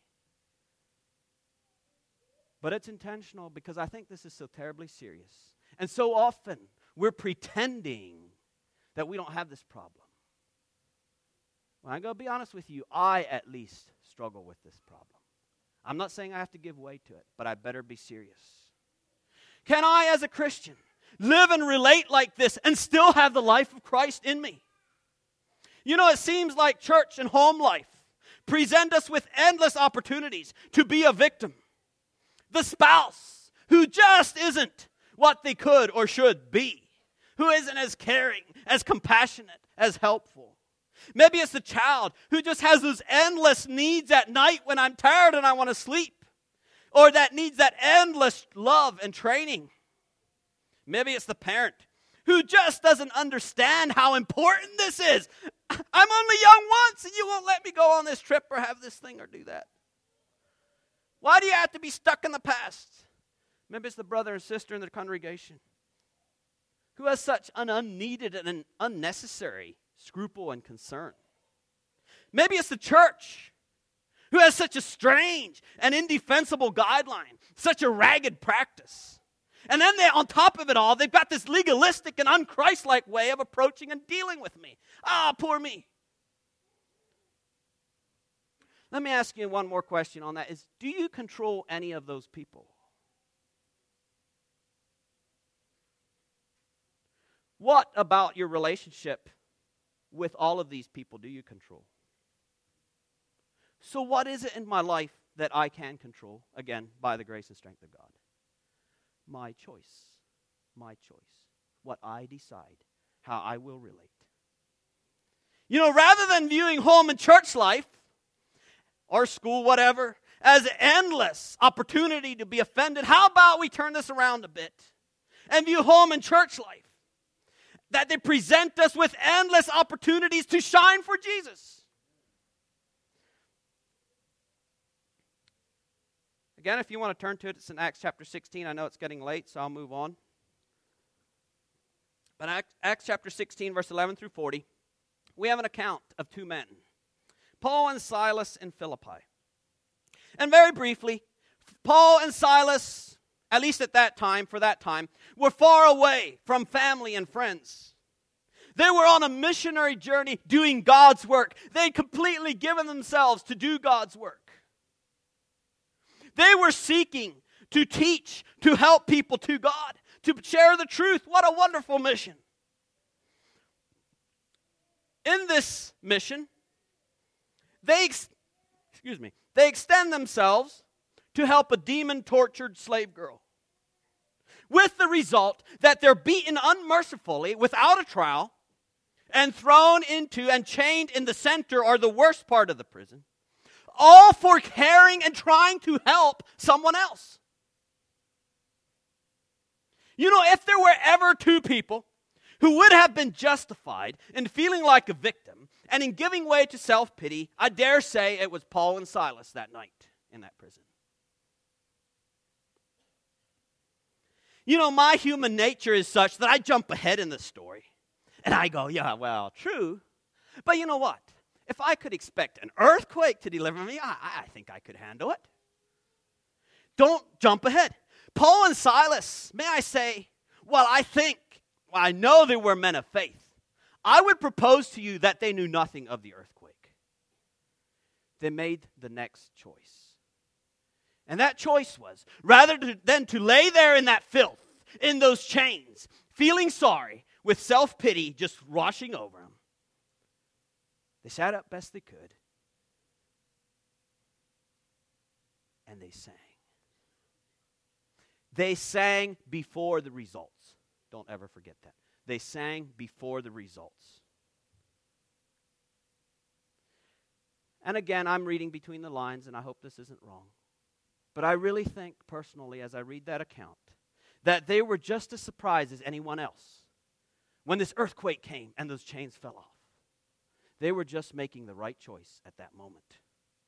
But it's intentional, because I think this is so terribly serious. And so often, we're pretending that we don't have this problem. Well, I'm going to be honest with you. I, at least, struggle with this problem. I'm not saying I have to give way to it, but I better be serious. Can I, as a Christian, live and relate like this and still have the life of Christ in me? You know, it seems like church and home life present us with endless opportunities to be a victim. The spouse who just isn't what they could or should be, who isn't as caring, as compassionate, as helpful. Maybe it's the child who just has those endless needs at night when I'm tired and I want to sleep, or that needs that endless love and training. Maybe it's the parent who just doesn't understand how important this is. I'm only young once and you won't let me go on this trip or have this thing or do that. Why do you have to be stuck in the past? Maybe it's the brother and sister in the congregation who has such an unneeded and an unnecessary scruple and concern. Maybe it's the church who has such a strange and indefensible guideline, such a ragged practice. And then they, on top of it all, they've got this legalistic and un-Christ-like way of approaching and dealing with me. Ah, poor me. Let me ask you one more question on that. Is, do you control any of those people? What about your relationship with all of these people do you control? So what is it in my life that I can control, again, by the grace and strength of God? My choice. My choice. What I decide, how I will relate. You know, rather than viewing home and church life, or school, whatever, as endless opportunity to be offended, how about we turn this around a bit and view home and church life that they present us with endless opportunities to shine for Jesus. Again, if you want to turn to it, it's in Acts chapter sixteen. I know it's getting late, so I'll move on. But Acts, Acts chapter sixteen, verse eleven through forty, we have an account of two men, Paul and Silas in Philippi. And very briefly, Paul and Silas, at least at that time, for that time, were far away from family and friends. They were on a missionary journey doing God's work. They'd completely given themselves to do God's work. They were seeking to teach, to help people to God, to share the truth. What a wonderful mission. In this mission, they, ex- excuse me, they extend themselves to help a demon-tortured slave girl. With the result that they're beaten unmercifully without a trial and thrown into and chained in the center or the worst part of the prison, all for caring and trying to help someone else. You know, if there were ever two people who would have been justified in feeling like a victim and in giving way to self-pity, I dare say it was Paul and Silas that night in that prison. You know, my human nature is such that I jump ahead in the story. And I go, yeah, well, true. But you know what? If I could expect an earthquake to deliver me, I, I think I could handle it. Don't jump ahead. Paul and Silas, may I say, well, I think, well, I know they were men of faith. I would propose to you that they knew nothing of the earthquake. They made the next choice. And that choice was, rather than to lay there in that filth, in those chains, feeling sorry, with self-pity just washing over them, they sat up best they could, and they sang. They sang before the results. Don't ever forget that. They sang before the results. And again, I'm reading between the lines, and I hope this isn't wrong. But I really think, personally, as I read that account, that they were just as surprised as anyone else when this earthquake came and those chains fell off. They were just making the right choice at that moment.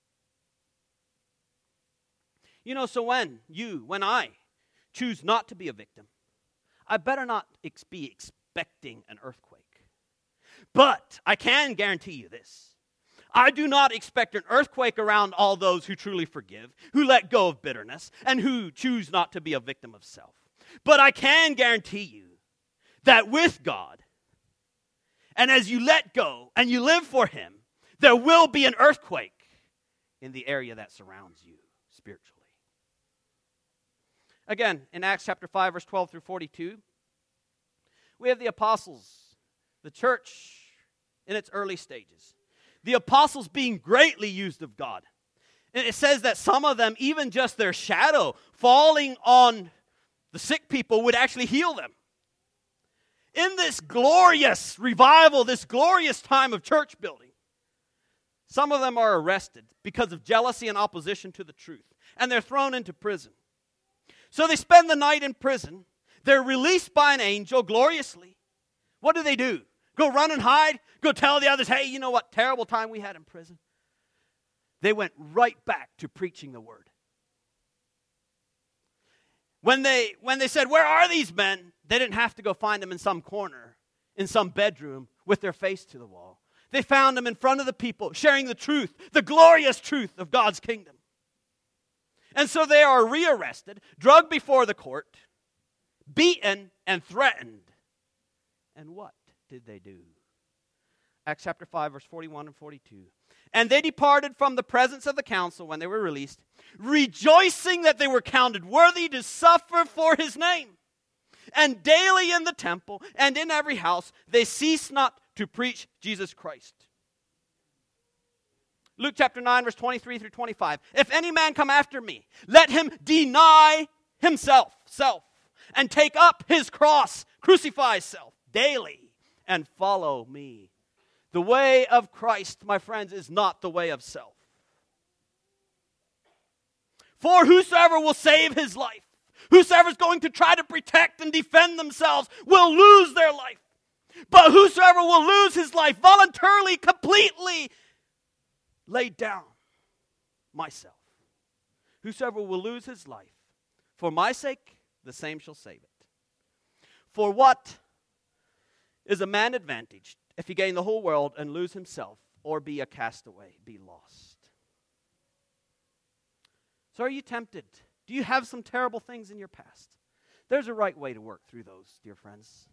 You know, so when you, when I choose not to be a victim, I better not ex- be expecting an earthquake. But I can guarantee you this. I do not expect an earthquake around all those who truly forgive, who let go of bitterness, and who choose not to be a victim of self. But I can guarantee you that with God, and as you let go and you live for Him, there will be an earthquake in the area that surrounds you spiritually. Again, in Acts chapter five, verse twelve through forty-two, we have the apostles, the church in its early stages. The apostles being greatly used of God. And it says that some of them, even just their shadow falling on the sick people would actually heal them. In this glorious revival, this glorious time of church building, some of them are arrested because of jealousy and opposition to the truth. And they're thrown into prison. So they spend the night in prison. They're released by an angel gloriously. What do they do? Go run and hide? Go tell the others, hey, you know what terrible time we had in prison? They went right back to preaching the word. When they, when they said, where are these men? They didn't have to go find them in some corner, in some bedroom, with their face to the wall. They found them in front of the people, sharing the truth, the glorious truth of God's kingdom. And so they are rearrested, dragged before the court, beaten, and threatened. And what did they do? Acts chapter five, verse forty-one and forty-two. And they departed from the presence of the council when they were released, rejoicing that they were counted worthy to suffer for his name. And daily in the temple and in every house they ceased not to preach Jesus Christ. Luke chapter nine, verse twenty-three through twenty-five. If any man come after me, let him deny himself, self, and take up his cross, crucify self daily, and follow me. The way of Christ, my friends, is not the way of self. For whosoever will save his life, whosoever is going to try to protect and defend themselves, will lose their life. But whosoever will lose his life voluntarily, completely, lay down myself. Whosoever will lose his life, for my sake, the same shall save it. For what is a man advantaged if he gain the whole world and lose himself, or be a castaway, be lost? So are you tempted? Do you have some terrible things in your past? There's a right way to work through those, dear friends.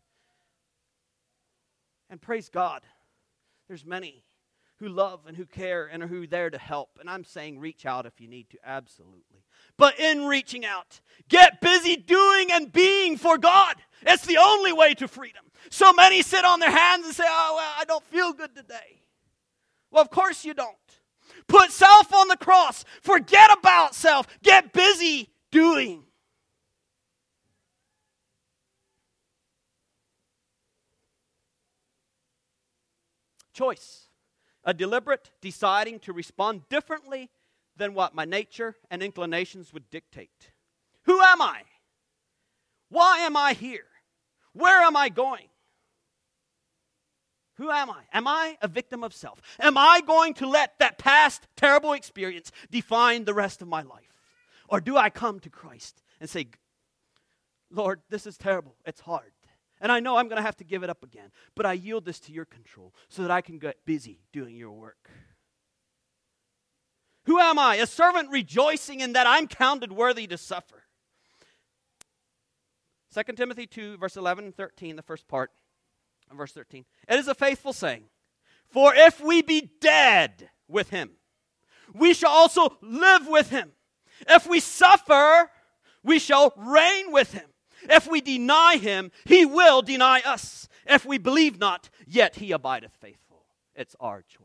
And praise God, there's many who love and who care and are who are there to help. And I'm saying reach out if you need to, absolutely. But in reaching out, get busy doing and being for God. It's the only way to freedom. So many sit on their hands and say, oh, well, I don't feel good today. Well, of course you don't. Put self on the cross. Forget about self. Get busy doing. Choice. A deliberate deciding to respond differently than what my nature and inclinations would dictate. Who am I? Why am I here? Where am I going? Who am I? Am I a victim of self? Am I going to let that past terrible experience define the rest of my life? Or do I come to Christ and say, Lord, this is terrible. It's hard. And I know I'm going to have to give it up again. But I yield this to your control so that I can get busy doing your work. Who am I? A servant rejoicing in that I'm counted worthy to suffer. Second Timothy two, verse eleven and thirteen, the first part of verse thirteen. It is a faithful saying, for if we be dead with him, we shall also live with him. If we suffer, we shall reign with him. If we deny him, he will deny us. If we believe not, yet he abideth faithful. It's our choice.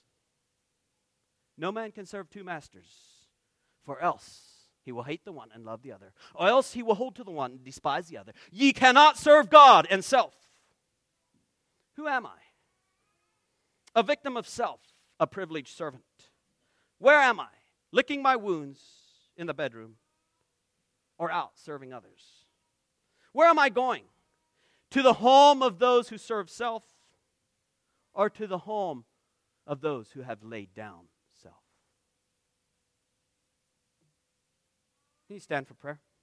No man can serve two masters, for else he will hate the one and love the other, or else he will hold to the one and despise the other. Ye cannot serve God and self. Who am I? A victim of self, a privileged servant. Where am I? Licking my wounds in the bedroom, or out serving others? Where am I going? To the home of those who serve self, or to the home of those who have laid down self? Can you stand for prayer?